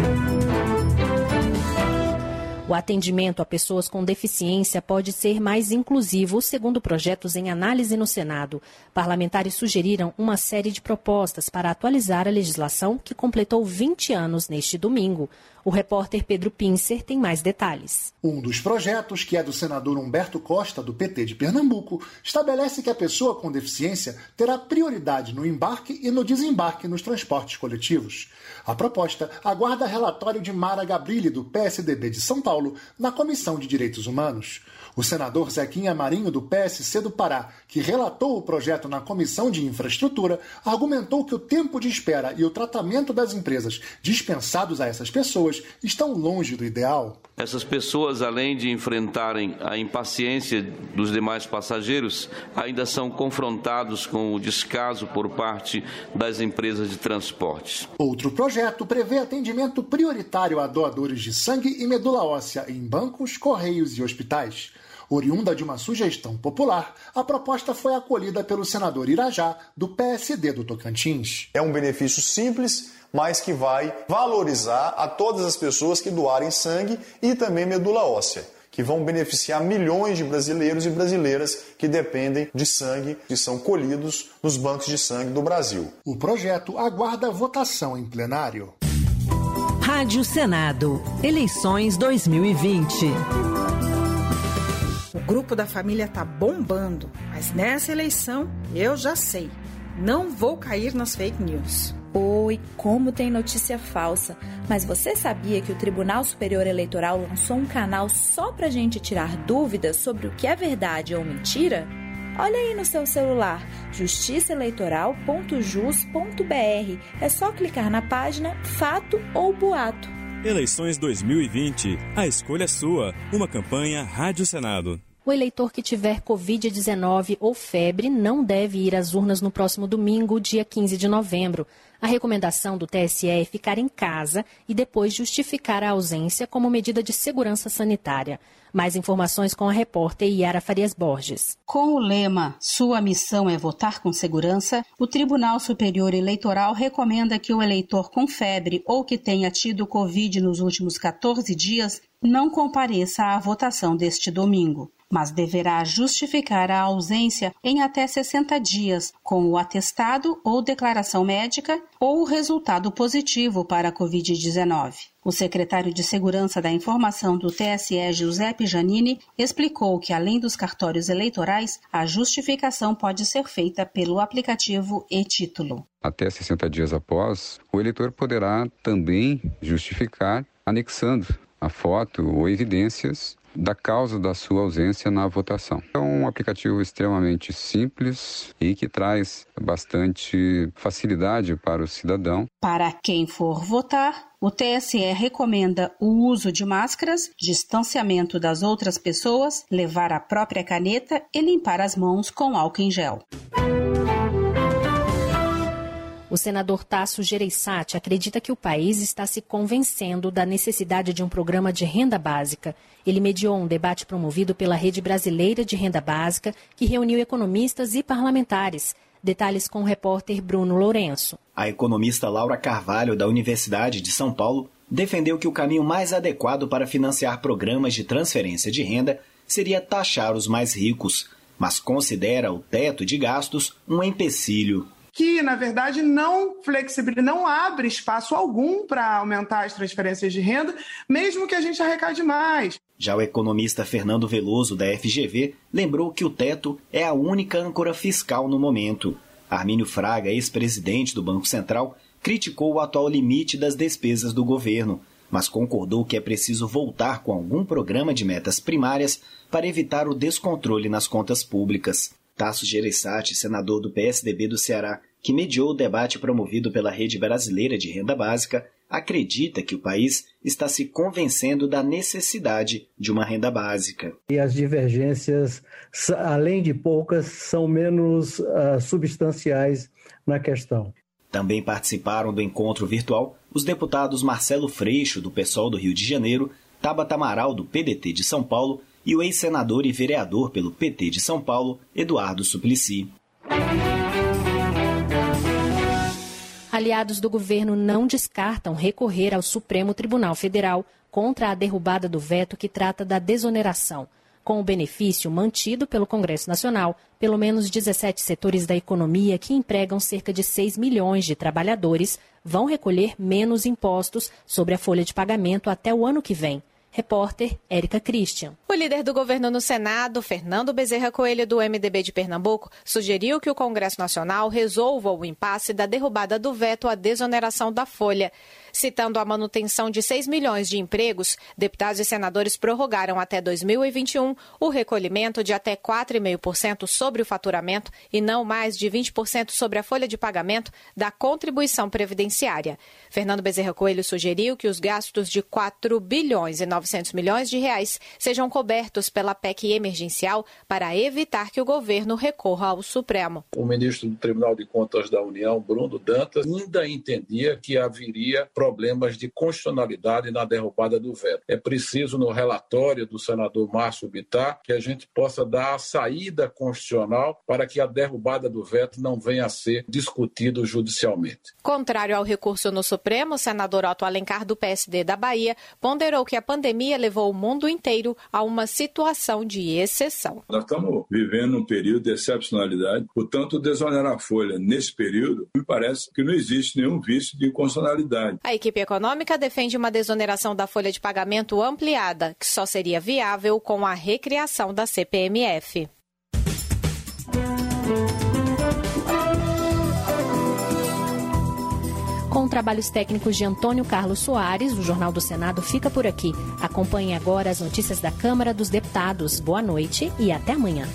O atendimento a pessoas com deficiência pode ser mais inclusivo, segundo projetos em análise no Senado. Parlamentares sugeriram uma série de propostas para atualizar a legislação que completou vinte anos neste domingo. O repórter Pedro Pincer tem mais detalhes. Um dos projetos, que é do senador Humberto Costa, do P T de Pernambuco, estabelece que a pessoa com deficiência terá prioridade no embarque e no desembarque nos transportes coletivos. A proposta aguarda relatório de Mara Gabrilli, do P S D B de São Paulo, na Comissão de Direitos Humanos. O senador Zequinha Marinho, do P S C do Pará, que relatou o projeto na Comissão de Infraestrutura, argumentou que o tempo de espera e o tratamento das empresas dispensados a essas pessoas estão longe do ideal. Essas pessoas, além de enfrentarem a impaciência dos demais passageiros, ainda são confrontados com o descaso por parte das empresas de transportes. Outro projeto prevê atendimento prioritário a doadores de sangue e medula óssea em bancos, correios e hospitais. Oriunda de uma sugestão popular, a proposta foi acolhida pelo senador Irajá, do P S D do Tocantins. É um benefício simples, mas que vai valorizar a todas as pessoas que doarem sangue e também medula óssea, que vão beneficiar milhões de brasileiros e brasileiras que dependem de sangue, que são colhidos nos bancos de sangue do Brasil. O projeto aguarda votação em plenário. Rádio Senado. Eleições dois mil e vinte. O grupo da família tá bombando, mas nessa eleição eu já sei. Não vou cair nas fake news. Oi, como tem notícia falsa. Mas você sabia que o Tribunal Superior Eleitoral lançou um canal só pra gente tirar dúvidas sobre o que é verdade ou mentira? Olha aí no seu celular, justiça eleitoral ponto jus ponto b r. É só clicar na página Fato ou Boato. Eleições dois mil e vinte. A escolha é sua. Uma campanha Rádio Senado. O eleitor que tiver covid dezenove ou febre não deve ir às urnas no próximo domingo, dia quinze de novembro. A recomendação do T S E é ficar em casa e depois justificar a ausência como medida de segurança sanitária. Mais informações com a repórter Yara Farias Borges. Com o lema "Sua missão é votar com segurança", o Tribunal Superior Eleitoral recomenda que o eleitor com febre ou que tenha tido Covid nos últimos quatorze dias não compareça à votação deste domingo, mas deverá justificar a ausência em até sessenta dias com o atestado ou declaração médica ou o resultado positivo para a covid dezenove. O secretário de Segurança da Informação do T S E, Giuseppe Giannini, explicou que, além dos cartórios eleitorais, a justificação pode ser feita pelo aplicativo e-Título. Até sessenta dias após, o eleitor poderá também justificar anexando a foto ou evidências da causa da sua ausência na votação. É um aplicativo extremamente simples e que traz bastante facilidade para o cidadão. Para quem for votar, o T S E recomenda o uso de máscaras, distanciamento das outras pessoas, levar a própria caneta e limpar as mãos com álcool em gel. O senador Tasso Gereissati acredita que o país está se convencendo da necessidade de um programa de renda básica. Ele mediou um debate promovido pela Rede Brasileira de Renda Básica, que reuniu economistas e parlamentares. Detalhes com o repórter Bruno Lourenço. A economista Laura Carvalho, da Universidade de São Paulo, defendeu que o caminho mais adequado para financiar programas de transferência de renda seria taxar os mais ricos, mas considera o teto de gastos um empecilho. Que, na verdade, não flexibiliza, não abre espaço algum para aumentar as transferências de renda, mesmo que a gente arrecade mais. Já o economista Fernando Veloso, da F G V, lembrou que o teto é a única âncora fiscal no momento. Armínio Fraga, ex-presidente do Banco Central, criticou o atual limite das despesas do governo, mas concordou que é preciso voltar com algum programa de metas primárias para evitar o descontrole nas contas públicas. Tasso Gereissati, senador do P S D B do Ceará, que mediou o debate promovido pela Rede Brasileira de Renda Básica, acredita que o país está se convencendo da necessidade de uma renda básica. E as divergências, além de poucas, são menos uh, substanciais na questão. Também participaram do encontro virtual os deputados Marcelo Freixo, do PSOL do Rio de Janeiro, Tabata Amaral, do P D T de São Paulo, e o ex-senador e vereador pelo P T de São Paulo, Eduardo Suplicy. Aliados do governo não descartam recorrer ao Supremo Tribunal Federal contra a derrubada do veto que trata da desoneração. Com o benefício mantido pelo Congresso Nacional, pelo menos dezessete setores da economia que empregam cerca de seis milhões de trabalhadores vão recolher menos impostos sobre a folha de pagamento até o ano que vem. Repórter Érica Christian. O líder do governo no Senado, Fernando Bezerra Coelho, do M D B de Pernambuco, sugeriu que o Congresso Nacional resolva o impasse da derrubada do veto à desoneração da folha. Citando a manutenção de seis milhões de empregos, deputados e senadores prorrogaram até dois mil e vinte e um o recolhimento de até quatro vírgula cinco por cento sobre o faturamento e não mais de vinte por cento sobre a folha de pagamento da contribuição previdenciária. Fernando Bezerra Coelho sugeriu que os gastos de quatro bilhões e novecentos milhões de reais sejam cobertos pela P E C emergencial para evitar que o governo recorra ao Supremo. O ministro do Tribunal de Contas da União, Bruno Dantas, ainda entendia que haveria problemas de constitucionalidade na derrubada do veto. É preciso, no relatório do senador Márcio Bittar, que a gente possa dar a saída constitucional para que a derrubada do veto não venha a ser discutido judicialmente. Contrário ao recurso no Supremo, o senador Otto Alencar, do P S D da Bahia, ponderou que a pandemia pandemia levou o mundo inteiro a uma situação de exceção. Nós estamos vivendo um período de excepcionalidade, portanto, desonerar a folha nesse período, me parece que não existe nenhum vício de constitucionalidade. A equipe econômica defende uma desoneração da folha de pagamento ampliada, que só seria viável com a recriação da C P M F. Com trabalhos técnicos de Antônio Carlos Soares, o Jornal do Senado fica por aqui. Acompanhe agora as notícias da Câmara dos Deputados. Boa noite e até amanhã.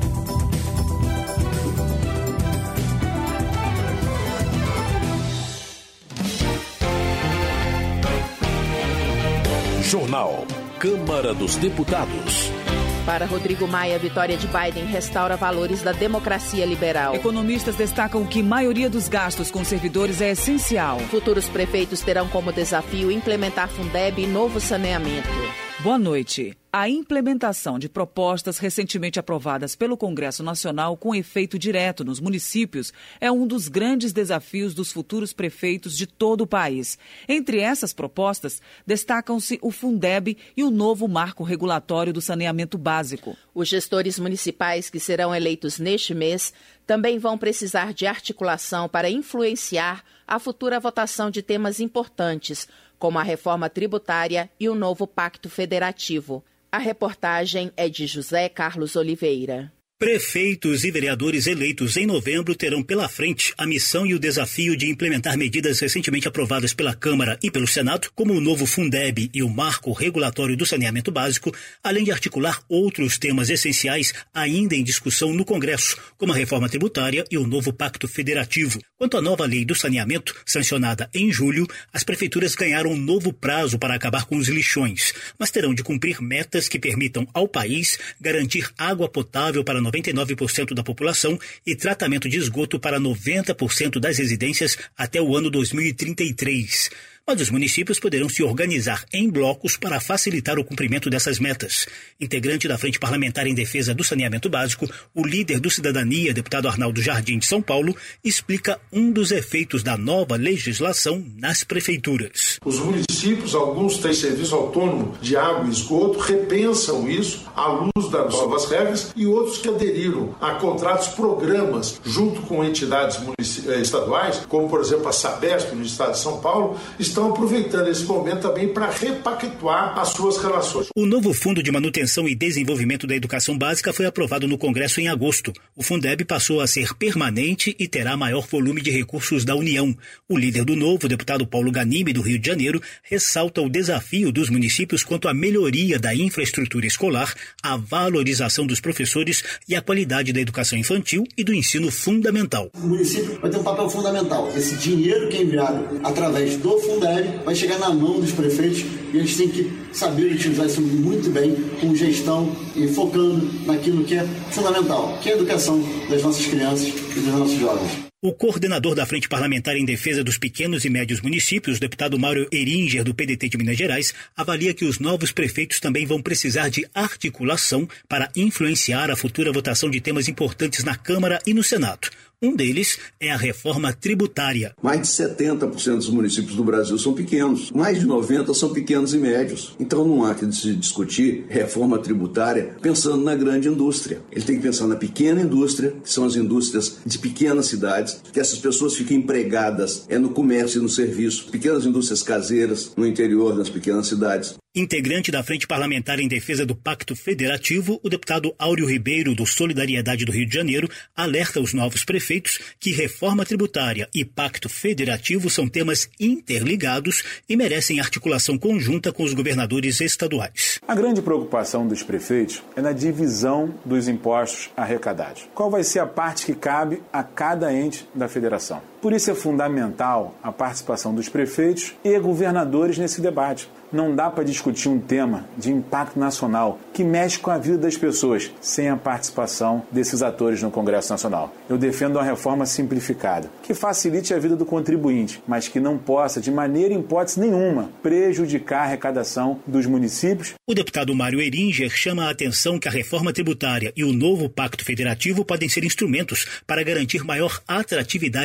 Jornal Câmara dos Deputados. Para Rodrigo Maia, a vitória de Biden restaura valores da democracia liberal. Economistas destacam que a maioria dos gastos com servidores é essencial. Futuros prefeitos terão como desafio implementar Fundeb e novo saneamento. Boa noite. A implementação de propostas recentemente aprovadas pelo Congresso Nacional com efeito direto nos municípios é um dos grandes desafios dos futuros prefeitos de todo o país. Entre essas propostas, destacam-se o Fundeb e o novo marco regulatório do saneamento básico. Os gestores municipais que serão eleitos neste mês também vão precisar de articulação para influenciar a futura votação de temas importantes, como a reforma tributária e o novo Pacto Federativo. A reportagem é de José Carlos Oliveira. Prefeitos e vereadores eleitos em novembro terão pela frente a missão e o desafio de implementar medidas recentemente aprovadas pela Câmara e pelo Senado, como o novo Fundeb e o Marco Regulatório do Saneamento Básico, além de articular outros temas essenciais ainda em discussão no Congresso, como a reforma tributária e o novo Pacto Federativo. Quanto à nova lei do saneamento, sancionada em julho, as prefeituras ganharam um novo prazo para acabar com os lixões, mas terão de cumprir metas que permitam ao país garantir água potável para noventa e nove por cento da população e tratamento de esgoto para noventa por cento das residências até o ano dois mil e trinta e três. Mas os municípios poderão se organizar em blocos para facilitar o cumprimento dessas metas. Integrante da Frente Parlamentar em Defesa do Saneamento Básico, o líder do Cidadania, deputado Arnaldo Jardim de São Paulo, explica um dos efeitos da nova legislação nas prefeituras. Os municípios, alguns têm serviço autônomo de água e esgoto, repensam isso à luz das novas regras, e outros que aderiram a contratos, programas, junto com entidades estaduais, como por exemplo a Sabesp no estado de São Paulo, estão aproveitando esse momento também para repactuar as suas relações. O novo Fundo de Manutenção e Desenvolvimento da Educação Básica foi aprovado no Congresso em agosto. O Fundeb passou a ser permanente e terá maior volume de recursos da União. O líder do novo, o deputado Paulo Ganime, do Rio de Janeiro, ressalta o desafio dos municípios quanto à melhoria da infraestrutura escolar, a valorização dos professores e a qualidade da educação infantil e do ensino fundamental. O município vai ter um papel fundamental. Esse dinheiro que é enviado através do Fundo vai chegar na mão dos prefeitos e a gente tem que saber utilizar isso muito bem, com gestão e focando naquilo que é fundamental, que é a educação das nossas crianças e dos nossos jovens. O coordenador da Frente Parlamentar em Defesa dos Pequenos e Médios Municípios, o deputado Mário Eringer, do P D T de Minas Gerais, avalia que os novos prefeitos também vão precisar de articulação para influenciar a futura votação de temas importantes na Câmara e no Senado. Um deles é a reforma tributária. Mais de setenta por cento dos municípios do Brasil são pequenos, mais de noventa por cento são pequenos e médios. Então não há que se discutir reforma tributária pensando na grande indústria. Ele tem que pensar na pequena indústria, que são as indústrias de pequenas cidades, que essas pessoas fiquem empregadas é no comércio e no serviço, pequenas indústrias caseiras no interior das pequenas cidades. Integrante da Frente Parlamentar em Defesa do Pacto Federativo, o deputado Áureo Ribeiro, do Solidariedade do Rio de Janeiro, alerta os novos prefeitos que reforma tributária e Pacto Federativo são temas interligados e merecem articulação conjunta com os governadores estaduais. A grande preocupação dos prefeitos é na divisão dos impostos arrecadados. Qual vai ser a parte que cabe a cada ente da federação? Por isso é fundamental a participação dos prefeitos e governadores nesse debate. Não dá para discutir um tema de impacto nacional que mexe com a vida das pessoas sem a participação desses atores no Congresso Nacional. Eu defendo uma reforma simplificada, que facilite a vida do contribuinte, mas que não possa, de maneira e hipótese nenhuma, prejudicar a arrecadação dos municípios. O deputado Mário Eringer chama a atenção que a reforma tributária e o novo Pacto Federativo podem ser instrumentos para garantir maior atratividade econômica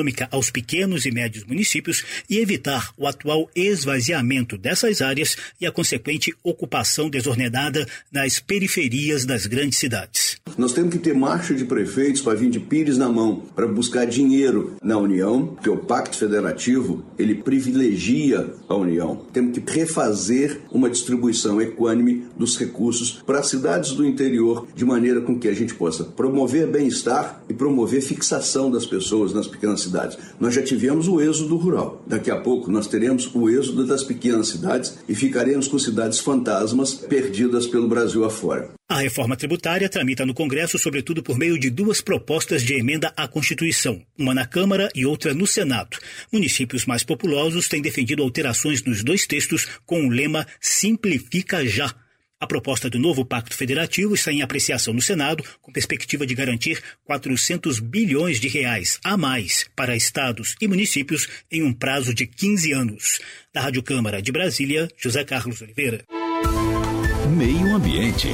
econômica aos pequenos e médios municípios e evitar o atual esvaziamento dessas áreas e a consequente ocupação desordenada nas periferias das grandes cidades. Nós temos que ter marcha de prefeitos para vir de pires na mão, para buscar dinheiro na União, porque o Pacto Federativo, ele privilegia a União. Temos que refazer uma distribuição equânime dos recursos para as cidades do interior, de maneira com que a gente possa promover bem-estar e promover fixação das pessoas nas pequenas cidades. Nós já tivemos o êxodo rural. Daqui a pouco nós teremos o êxodo das pequenas cidades e ficaremos com cidades fantasmas perdidas pelo Brasil afora. A reforma tributária tramita no Congresso, sobretudo por meio de duas propostas de emenda à Constituição, uma na Câmara e outra no Senado. Municípios mais populosos têm defendido alterações nos dois textos com o lema Simplifica Já. A proposta do novo Pacto Federativo está em apreciação no Senado, com perspectiva de garantir quatrocentos bilhões de reais a mais para estados e municípios em um prazo de quinze anos. Da Rádio Câmara de Brasília, José Carlos Oliveira. Meio Ambiente.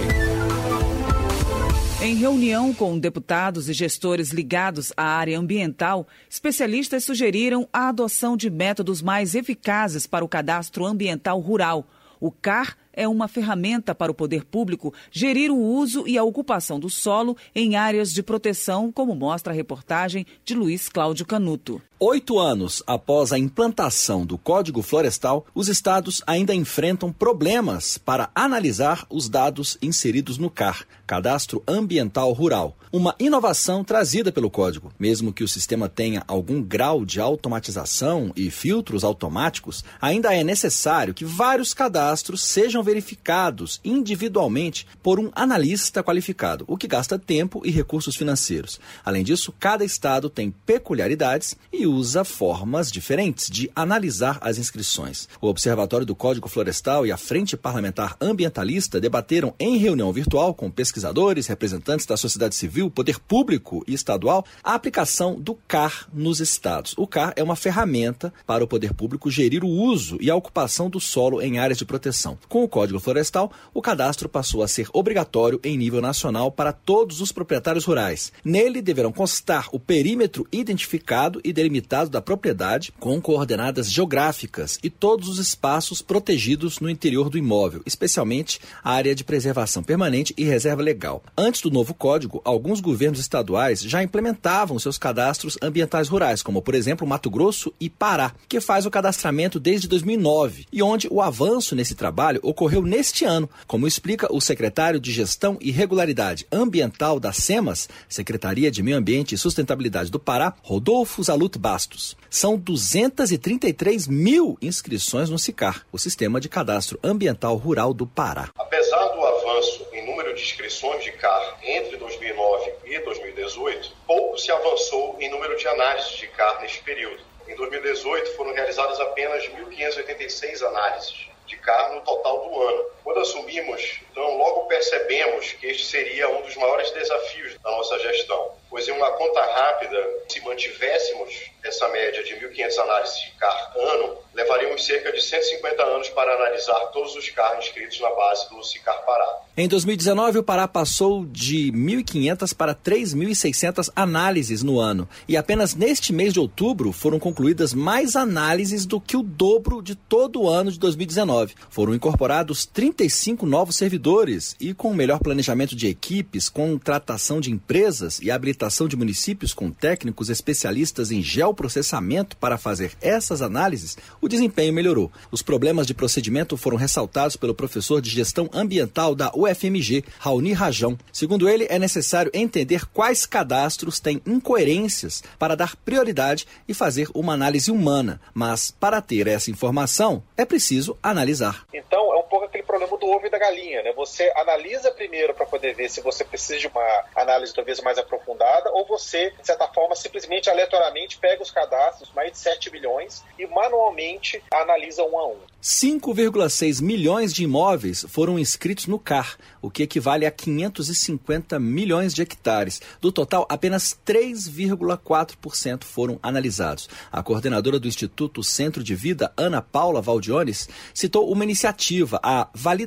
Em reunião com deputados e gestores ligados à área ambiental, especialistas sugeriram a adoção de métodos mais eficazes para o cadastro ambiental rural. O C A R é uma ferramenta para o poder público gerir o uso e a ocupação do solo em áreas de proteção, como mostra a reportagem de Luiz Cláudio Canuto. Oito anos após a implantação do Código Florestal, os estados ainda enfrentam problemas para analisar os dados inseridos no C A R, Cadastro Ambiental Rural. Uma inovação trazida pelo Código. Mesmo que o sistema tenha algum grau de automatização e filtros automáticos, ainda é necessário que vários cadastros sejam verificados individualmente por um analista qualificado, o que gasta tempo e recursos financeiros. Além disso, cada estado tem peculiaridades e usa formas diferentes de analisar as inscrições. O Observatório do Código Florestal e a Frente Parlamentar Ambientalista debateram em reunião virtual com pesquisadores, representantes da sociedade civil, poder público e estadual, a aplicação do C A R nos estados. O C A R é uma ferramenta para o poder público gerir o uso e a ocupação do solo em áreas de proteção. Com o Código Florestal, o cadastro passou a ser obrigatório em nível nacional para todos os proprietários rurais. Nele deverão constar o perímetro identificado e delimitado da propriedade com coordenadas geográficas e todos os espaços protegidos no interior do imóvel, especialmente a área de preservação permanente e reserva legal. Antes do novo código, alguns governos estaduais já implementavam seus cadastros ambientais rurais, como por exemplo Mato Grosso e Pará, que faz o cadastramento desde dois mil e nove e onde o avanço nesse trabalho ocorreu neste ano, como explica o secretário de Gestão e Regularidade Ambiental da SEMAS, Secretaria de Meio Ambiente e Sustentabilidade do Pará, Rodolfo Zalut Bastos. São duzentas e trinta e três mil inscrições no SICAR, o Sistema de Cadastro Ambiental Rural do Pará. Apesar do avanço em número de inscrições de C A R entre dois mil e nove e dois mil e dezoito, pouco se avançou em número de análises de C A R neste período. Em dois mil e dezoito foram realizadas apenas mil quinhentas e oitenta e seis análises de C A R no total do ano. Quando assumimos, então logo percebemos que este seria um dos maiores desafios da nossa gestão, pois em uma conta rápida, se mantivéssemos essa média de mil e quinhentas análises de C A R ano, levaríamos cerca de cento e cinquenta anos para analisar todos os C A R inscritos na base do SICAR Pará. Em dois mil e dezenove, o Pará passou de mil e quinhentas para três mil e seiscentas análises no ano. E apenas neste mês de outubro foram concluídas mais análises do que o dobro de todo o ano de dois mil e dezenove. Foram incorporados trinta e cinco novos servidores e com melhor planejamento de equipes, contratação de empresas e habilitação de municípios com técnicos especialistas em geoprocessamento para fazer essas análises, o desempenho melhorou. Os problemas de procedimento foram ressaltados pelo professor de Gestão Ambiental da U F M G, Raoni Rajão. Segundo ele, é necessário entender quais cadastros têm incoerências para dar prioridade e fazer uma análise humana. Mas, para ter essa informação, é preciso analisar. Então, é um pouco aquele problema do ovo e da galinha, né? Você analisa primeiro para poder ver se você precisa de uma análise talvez mais aprofundada, ou você, de certa forma, simplesmente aleatoriamente pega os cadastros, mais de sete milhões, e manualmente analisa um a um. cinco vírgula seis milhões de imóveis foram inscritos no C A R, o que equivale a quinhentos e cinquenta milhões de hectares. Do total, apenas três vírgula quatro por cento foram analisados. A coordenadora do Instituto Centro de Vida, Ana Paula Valdiones, citou uma iniciativa, a Validação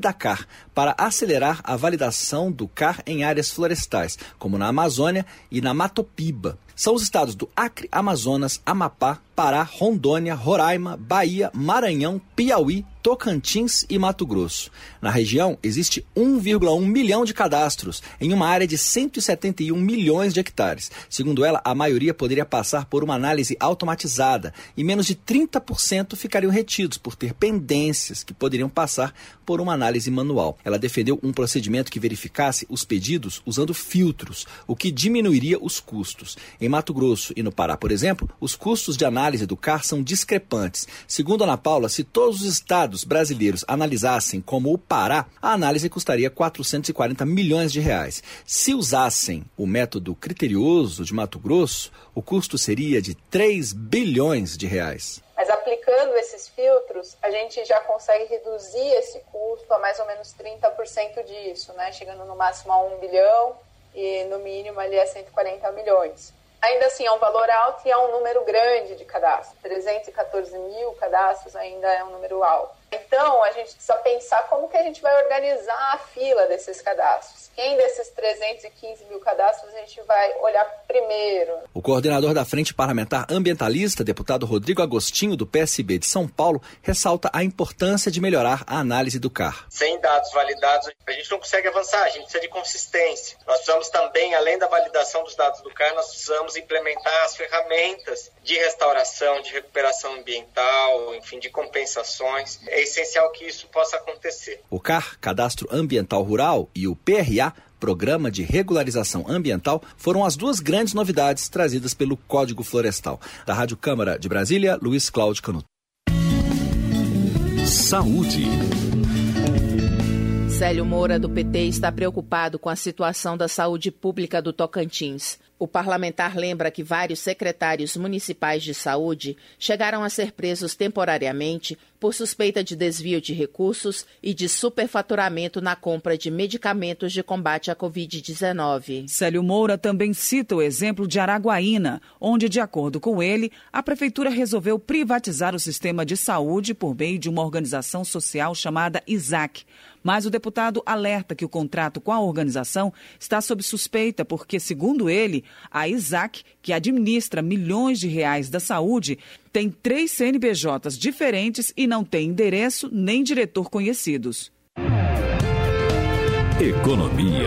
Senedacar, para acelerar a validação do C A R em áreas florestais, como na Amazônia e na Matopiba. São os estados do Acre, Amazonas, Amapá, Pará, Rondônia, Roraima, Bahia, Maranhão, Piauí, Tocantins e Mato Grosso. Na região, existe um vírgula um milhão de cadastros, em uma área de cento e setenta e um milhões de hectares. Segundo ela, a maioria poderia passar por uma análise automatizada e menos de trinta por cento ficariam retidos por ter pendências que poderiam passar por uma análise manual. Ela defendeu um procedimento que verificasse os pedidos usando filtros, o que diminuiria os custos. Em Mato Grosso e no Pará, por exemplo, os custos de análise do C A R são discrepantes. Segundo Ana Paula, se todos os estados brasileiros analisassem como o Pará, a análise custaria quatrocentos e quarenta milhões de reais. Se usassem o método criterioso de Mato Grosso, o custo seria de três bilhões de reais. Mas aplicando esses filtros, a gente já consegue reduzir esse custo a mais ou menos trinta por cento disso, né? Chegando no máximo a um bilhão e no mínimo ali a cento e quarenta milhões. Ainda assim, é um valor alto e é um número grande de cadastros. trezentos e quatorze mil cadastros ainda é um número alto. Então, a gente precisa pensar como que a gente vai organizar a fila desses cadastros. Quem desses trezentos e quinze mil cadastros a gente vai olhar primeiro? O coordenador da Frente Parlamentar Ambientalista, deputado Rodrigo Agostinho, do P S B de São Paulo, ressalta a importância de melhorar a análise do C A R. Sem dados validados, a gente não consegue avançar, a gente precisa de consistência. Nós precisamos também, além da validação dos dados do C A R, nós precisamos implementar as ferramentas de restauração, de recuperação ambiental, enfim, de compensações. É essencial que isso possa acontecer. O C A R, Cadastro Ambiental Rural, e o P R A, Programa de Regularização Ambiental, foram as duas grandes novidades trazidas pelo Código Florestal. Da Rádio Câmara de Brasília, Luiz Cláudio Canuto. Saúde. Célio Moura, do P T, está preocupado com a situação da saúde pública do Tocantins. O parlamentar lembra que vários secretários municipais de saúde chegaram a ser presos temporariamente por suspeita de desvio de recursos e de superfaturamento na compra de medicamentos de combate à covid dezenove. Célio Moura também cita o exemplo de Araguaína, onde, de acordo com ele, a prefeitura resolveu privatizar o sistema de saúde por meio de uma organização social chamada ISAC. Mas o deputado alerta que o contrato com a organização está sob suspeita porque, segundo ele, a ISAC, que administra milhões de reais da saúde, tem três C N P Js diferentes e não tem endereço nem diretor conhecidos. Economia.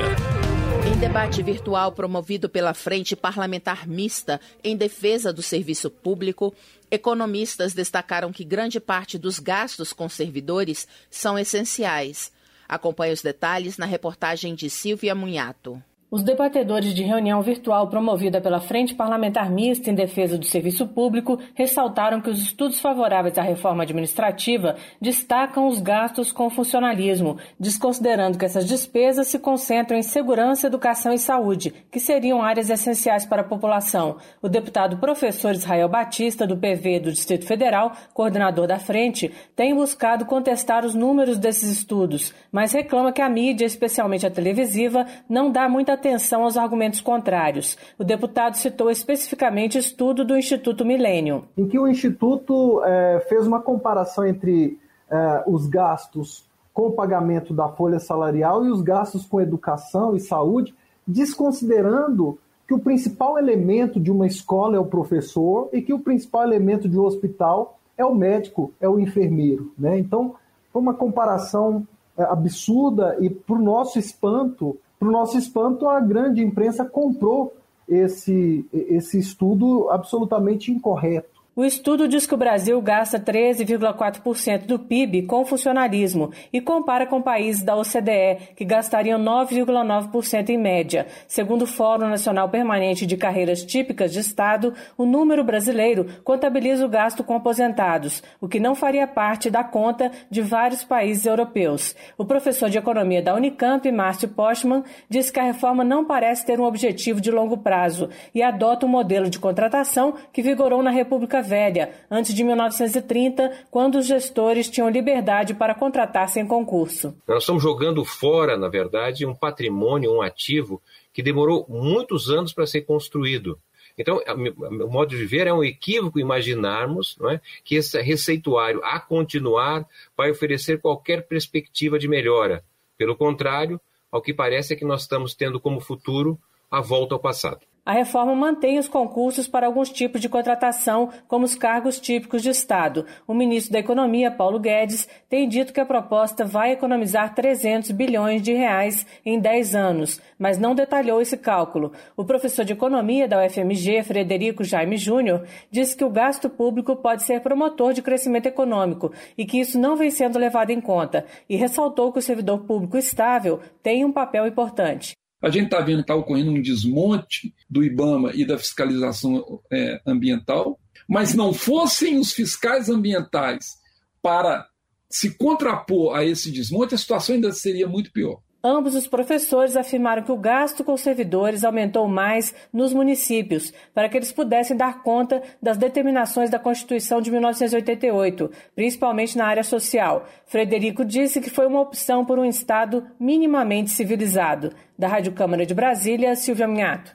Em debate virtual promovido pela Frente Parlamentar Mista em defesa do serviço público, economistas destacaram que grande parte dos gastos com servidores são essenciais. Acompanhe os detalhes na reportagem de Silvia Munhato. Os debatedores de reunião virtual promovida pela Frente Parlamentar Mista em defesa do serviço público ressaltaram que os estudos favoráveis à reforma administrativa destacam os gastos com funcionalismo, desconsiderando que essas despesas se concentram em segurança, educação e saúde, que seriam áreas essenciais para a população. O deputado professor Israel Batista, do P V do Distrito Federal, coordenador da frente, tem buscado contestar os números desses estudos, mas reclama que a mídia, especialmente a televisiva, não dá muita atenção aos argumentos contrários. O deputado citou especificamente estudo do Instituto Milênio, em que o Instituto eh, fez uma comparação entre eh, os gastos com o pagamento da folha salarial e os gastos com educação e saúde, desconsiderando que o principal elemento de uma escola é o professor e que o principal elemento de um hospital é o médico, é o enfermeiro, né? Então, foi uma comparação eh, absurda e, para o nosso espanto, Para o nosso espanto, a grande imprensa comprou esse, esse estudo absolutamente incorreto. O estudo diz que o Brasil gasta treze vírgula quatro por cento do P I B com funcionalismo e compara com países da O C D E, que gastariam nove vírgula nove por cento em média. Segundo o Fórum Nacional Permanente de Carreiras Típicas de Estado, o número brasileiro contabiliza o gasto com aposentados, o que não faria parte da conta de vários países europeus. O professor de Economia da Unicamp, Márcio Postman, diz que a reforma não parece ter um objetivo de longo prazo e adota um modelo de contratação que vigorou na República Velha, antes de mil novecentos e trinta, quando os gestores tinham liberdade para contratar sem concurso. Nós estamos jogando fora, na verdade, um patrimônio, um ativo que demorou muitos anos para ser construído. Então, o modo de viver é um equívoco imaginarmos, não é, que esse receituário, a continuar, vai oferecer qualquer perspectiva de melhora. Pelo contrário, ao que parece é que nós estamos tendo como futuro a volta ao passado. A reforma mantém os concursos para alguns tipos de contratação, como os cargos típicos de Estado. O ministro da Economia, Paulo Guedes, tem dito que a proposta vai economizar trezentos bilhões de reais em dez anos, mas não detalhou esse cálculo. O professor de Economia da U F M G, Frederico Jaime Júnior, disse que o gasto público pode ser promotor de crescimento econômico e que isso não vem sendo levado em conta, e ressaltou que o servidor público estável tem um papel importante. A gente está vendo que está ocorrendo um desmonte do IBAMA e da fiscalização é, ambiental, mas não fossem os fiscais ambientais para se contrapor a esse desmonte, a situação ainda seria muito pior. Ambos os professores afirmaram que o gasto com servidores aumentou mais nos municípios, para que eles pudessem dar conta das determinações da Constituição de mil novecentos e oitenta e oito, principalmente na área social. Frederico disse que foi uma opção por um Estado minimamente civilizado. Da Rádio Câmara de Brasília, Silvia Minhato.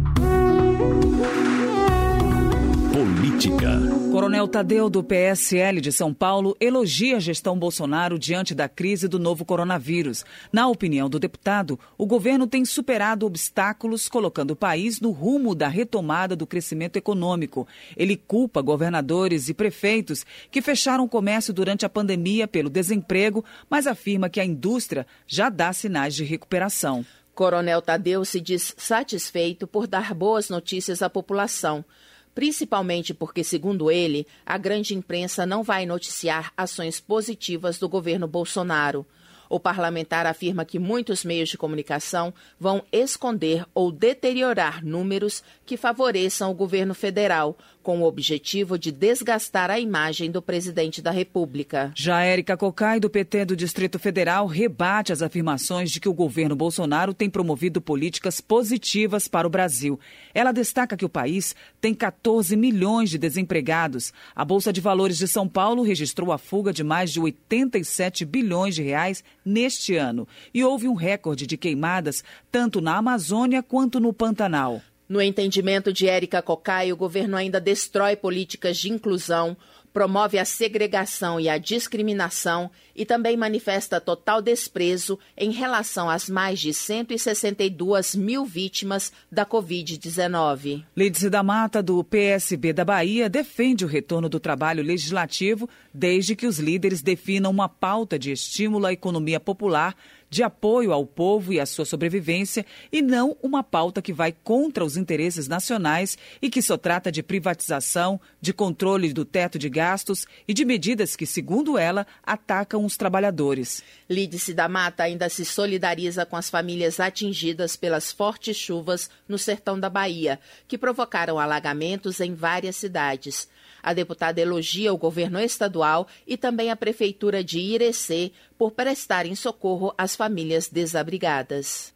Política. Coronel Tadeu, do P S L de São Paulo, elogia a gestão Bolsonaro diante da crise do novo coronavírus. Na opinião do deputado, o governo tem superado obstáculos, colocando o país no rumo da retomada do crescimento econômico. Ele culpa governadores e prefeitos que fecharam o comércio durante a pandemia pelo desemprego, mas afirma que a indústria já dá sinais de recuperação. Coronel Tadeu se diz satisfeito por dar boas notícias à população, principalmente porque, segundo ele, a grande imprensa não vai noticiar ações positivas do governo Bolsonaro. O parlamentar afirma que muitos meios de comunicação vão esconder ou deteriorar números que favoreçam o governo federal, com o objetivo de desgastar a imagem do presidente da República. Já Érica Cocai, do P T do Distrito Federal, rebate as afirmações de que o governo Bolsonaro tem promovido políticas positivas para o Brasil. Ela destaca que o país tem catorze milhões de desempregados. A Bolsa de Valores de São Paulo registrou a fuga de mais de oitenta e sete bilhões de reais neste ano. E houve um recorde de queimadas tanto na Amazônia quanto no Pantanal. No entendimento de Érica Cocai, o governo ainda destrói políticas de inclusão, promove a segregação e a discriminação e também manifesta total desprezo em relação às mais de cento e sessenta e duas mil vítimas da covid dezenove. Lídice da Mata, do P S B da Bahia, defende o retorno do trabalho legislativo desde que os líderes definam uma pauta de estímulo à economia popular, de apoio ao povo e à sua sobrevivência, e não uma pauta que vai contra os interesses nacionais e que só trata de privatização, de controle do teto de gastos e de medidas que, segundo ela, atacam os trabalhadores. Lídice da Mata ainda se solidariza com as famílias atingidas pelas fortes chuvas no sertão da Bahia, que provocaram alagamentos em várias cidades. A deputada elogia o governo estadual e também a prefeitura de Irecê por prestarem socorro às famílias desabrigadas.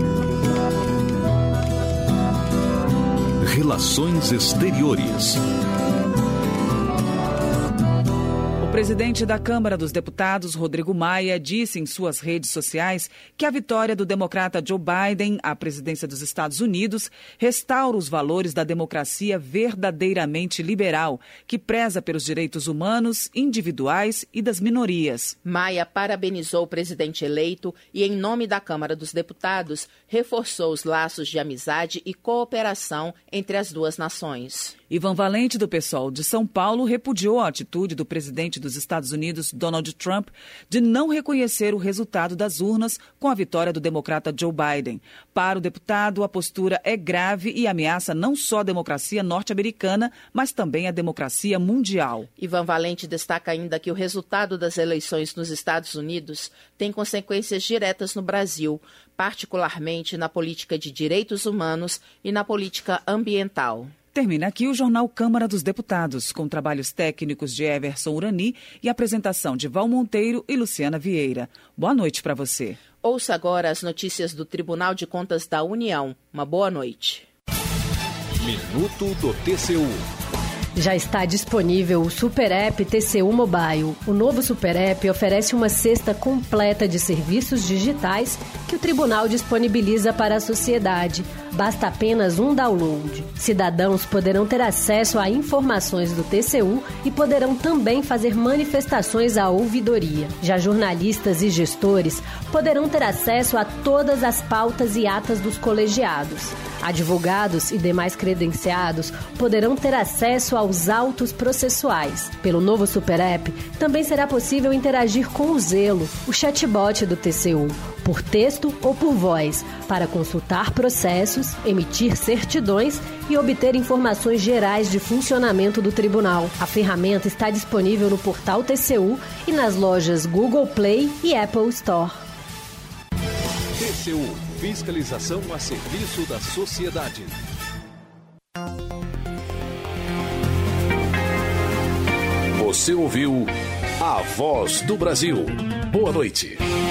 Relações Exteriores. O presidente da Câmara dos Deputados, Rodrigo Maia, disse em suas redes sociais que a vitória do democrata Joe Biden à presidência dos Estados Unidos restaura os valores da democracia verdadeiramente liberal, que preza pelos direitos humanos, individuais e das minorias. Maia parabenizou o presidente eleito e, em nome da Câmara dos Deputados, reforçou os laços de amizade e cooperação entre as duas nações. Ivan Valente, do PSOL de São Paulo, repudiou a atitude do presidente dos Estados Unidos, Donald Trump, de não reconhecer o resultado das urnas com a vitória do democrata Joe Biden. Para o deputado, a postura é grave e ameaça não só a democracia norte-americana, mas também a democracia mundial. Ivan Valente destaca ainda que o resultado das eleições nos Estados Unidos tem consequências diretas no Brasil, particularmente na política de direitos humanos e na política ambiental. Termina aqui o Jornal Câmara dos Deputados, com trabalhos técnicos de Everson Urani e apresentação de Val Monteiro e Luciana Vieira. Boa noite para você. Ouça agora as notícias do Tribunal de Contas da União. Uma boa noite. Minuto do T C U. Já está disponível o Super App T C U Mobile. O novo Super App oferece uma cesta completa de serviços digitais que o tribunal disponibiliza para a sociedade. basta apenas um download. Cidadãos poderão ter acesso a informações do T C U e poderão também fazer manifestações à ouvidoria. Já jornalistas e gestores poderão ter acesso a todas as pautas e atas dos colegiados. Advogados e demais credenciados poderão ter acesso aos autos processuais. Pelo novo Super App, também será possível interagir com o Zelo, o chatbot do T C U, por texto ou por voz, para consultar processos, emitir certidões e obter informações gerais de funcionamento do tribunal. A ferramenta está disponível no portal T C U e nas lojas Google Play e Apple Store. T C U, fiscalização a serviço da sociedade. Você ouviu A Voz do Brasil. Boa noite.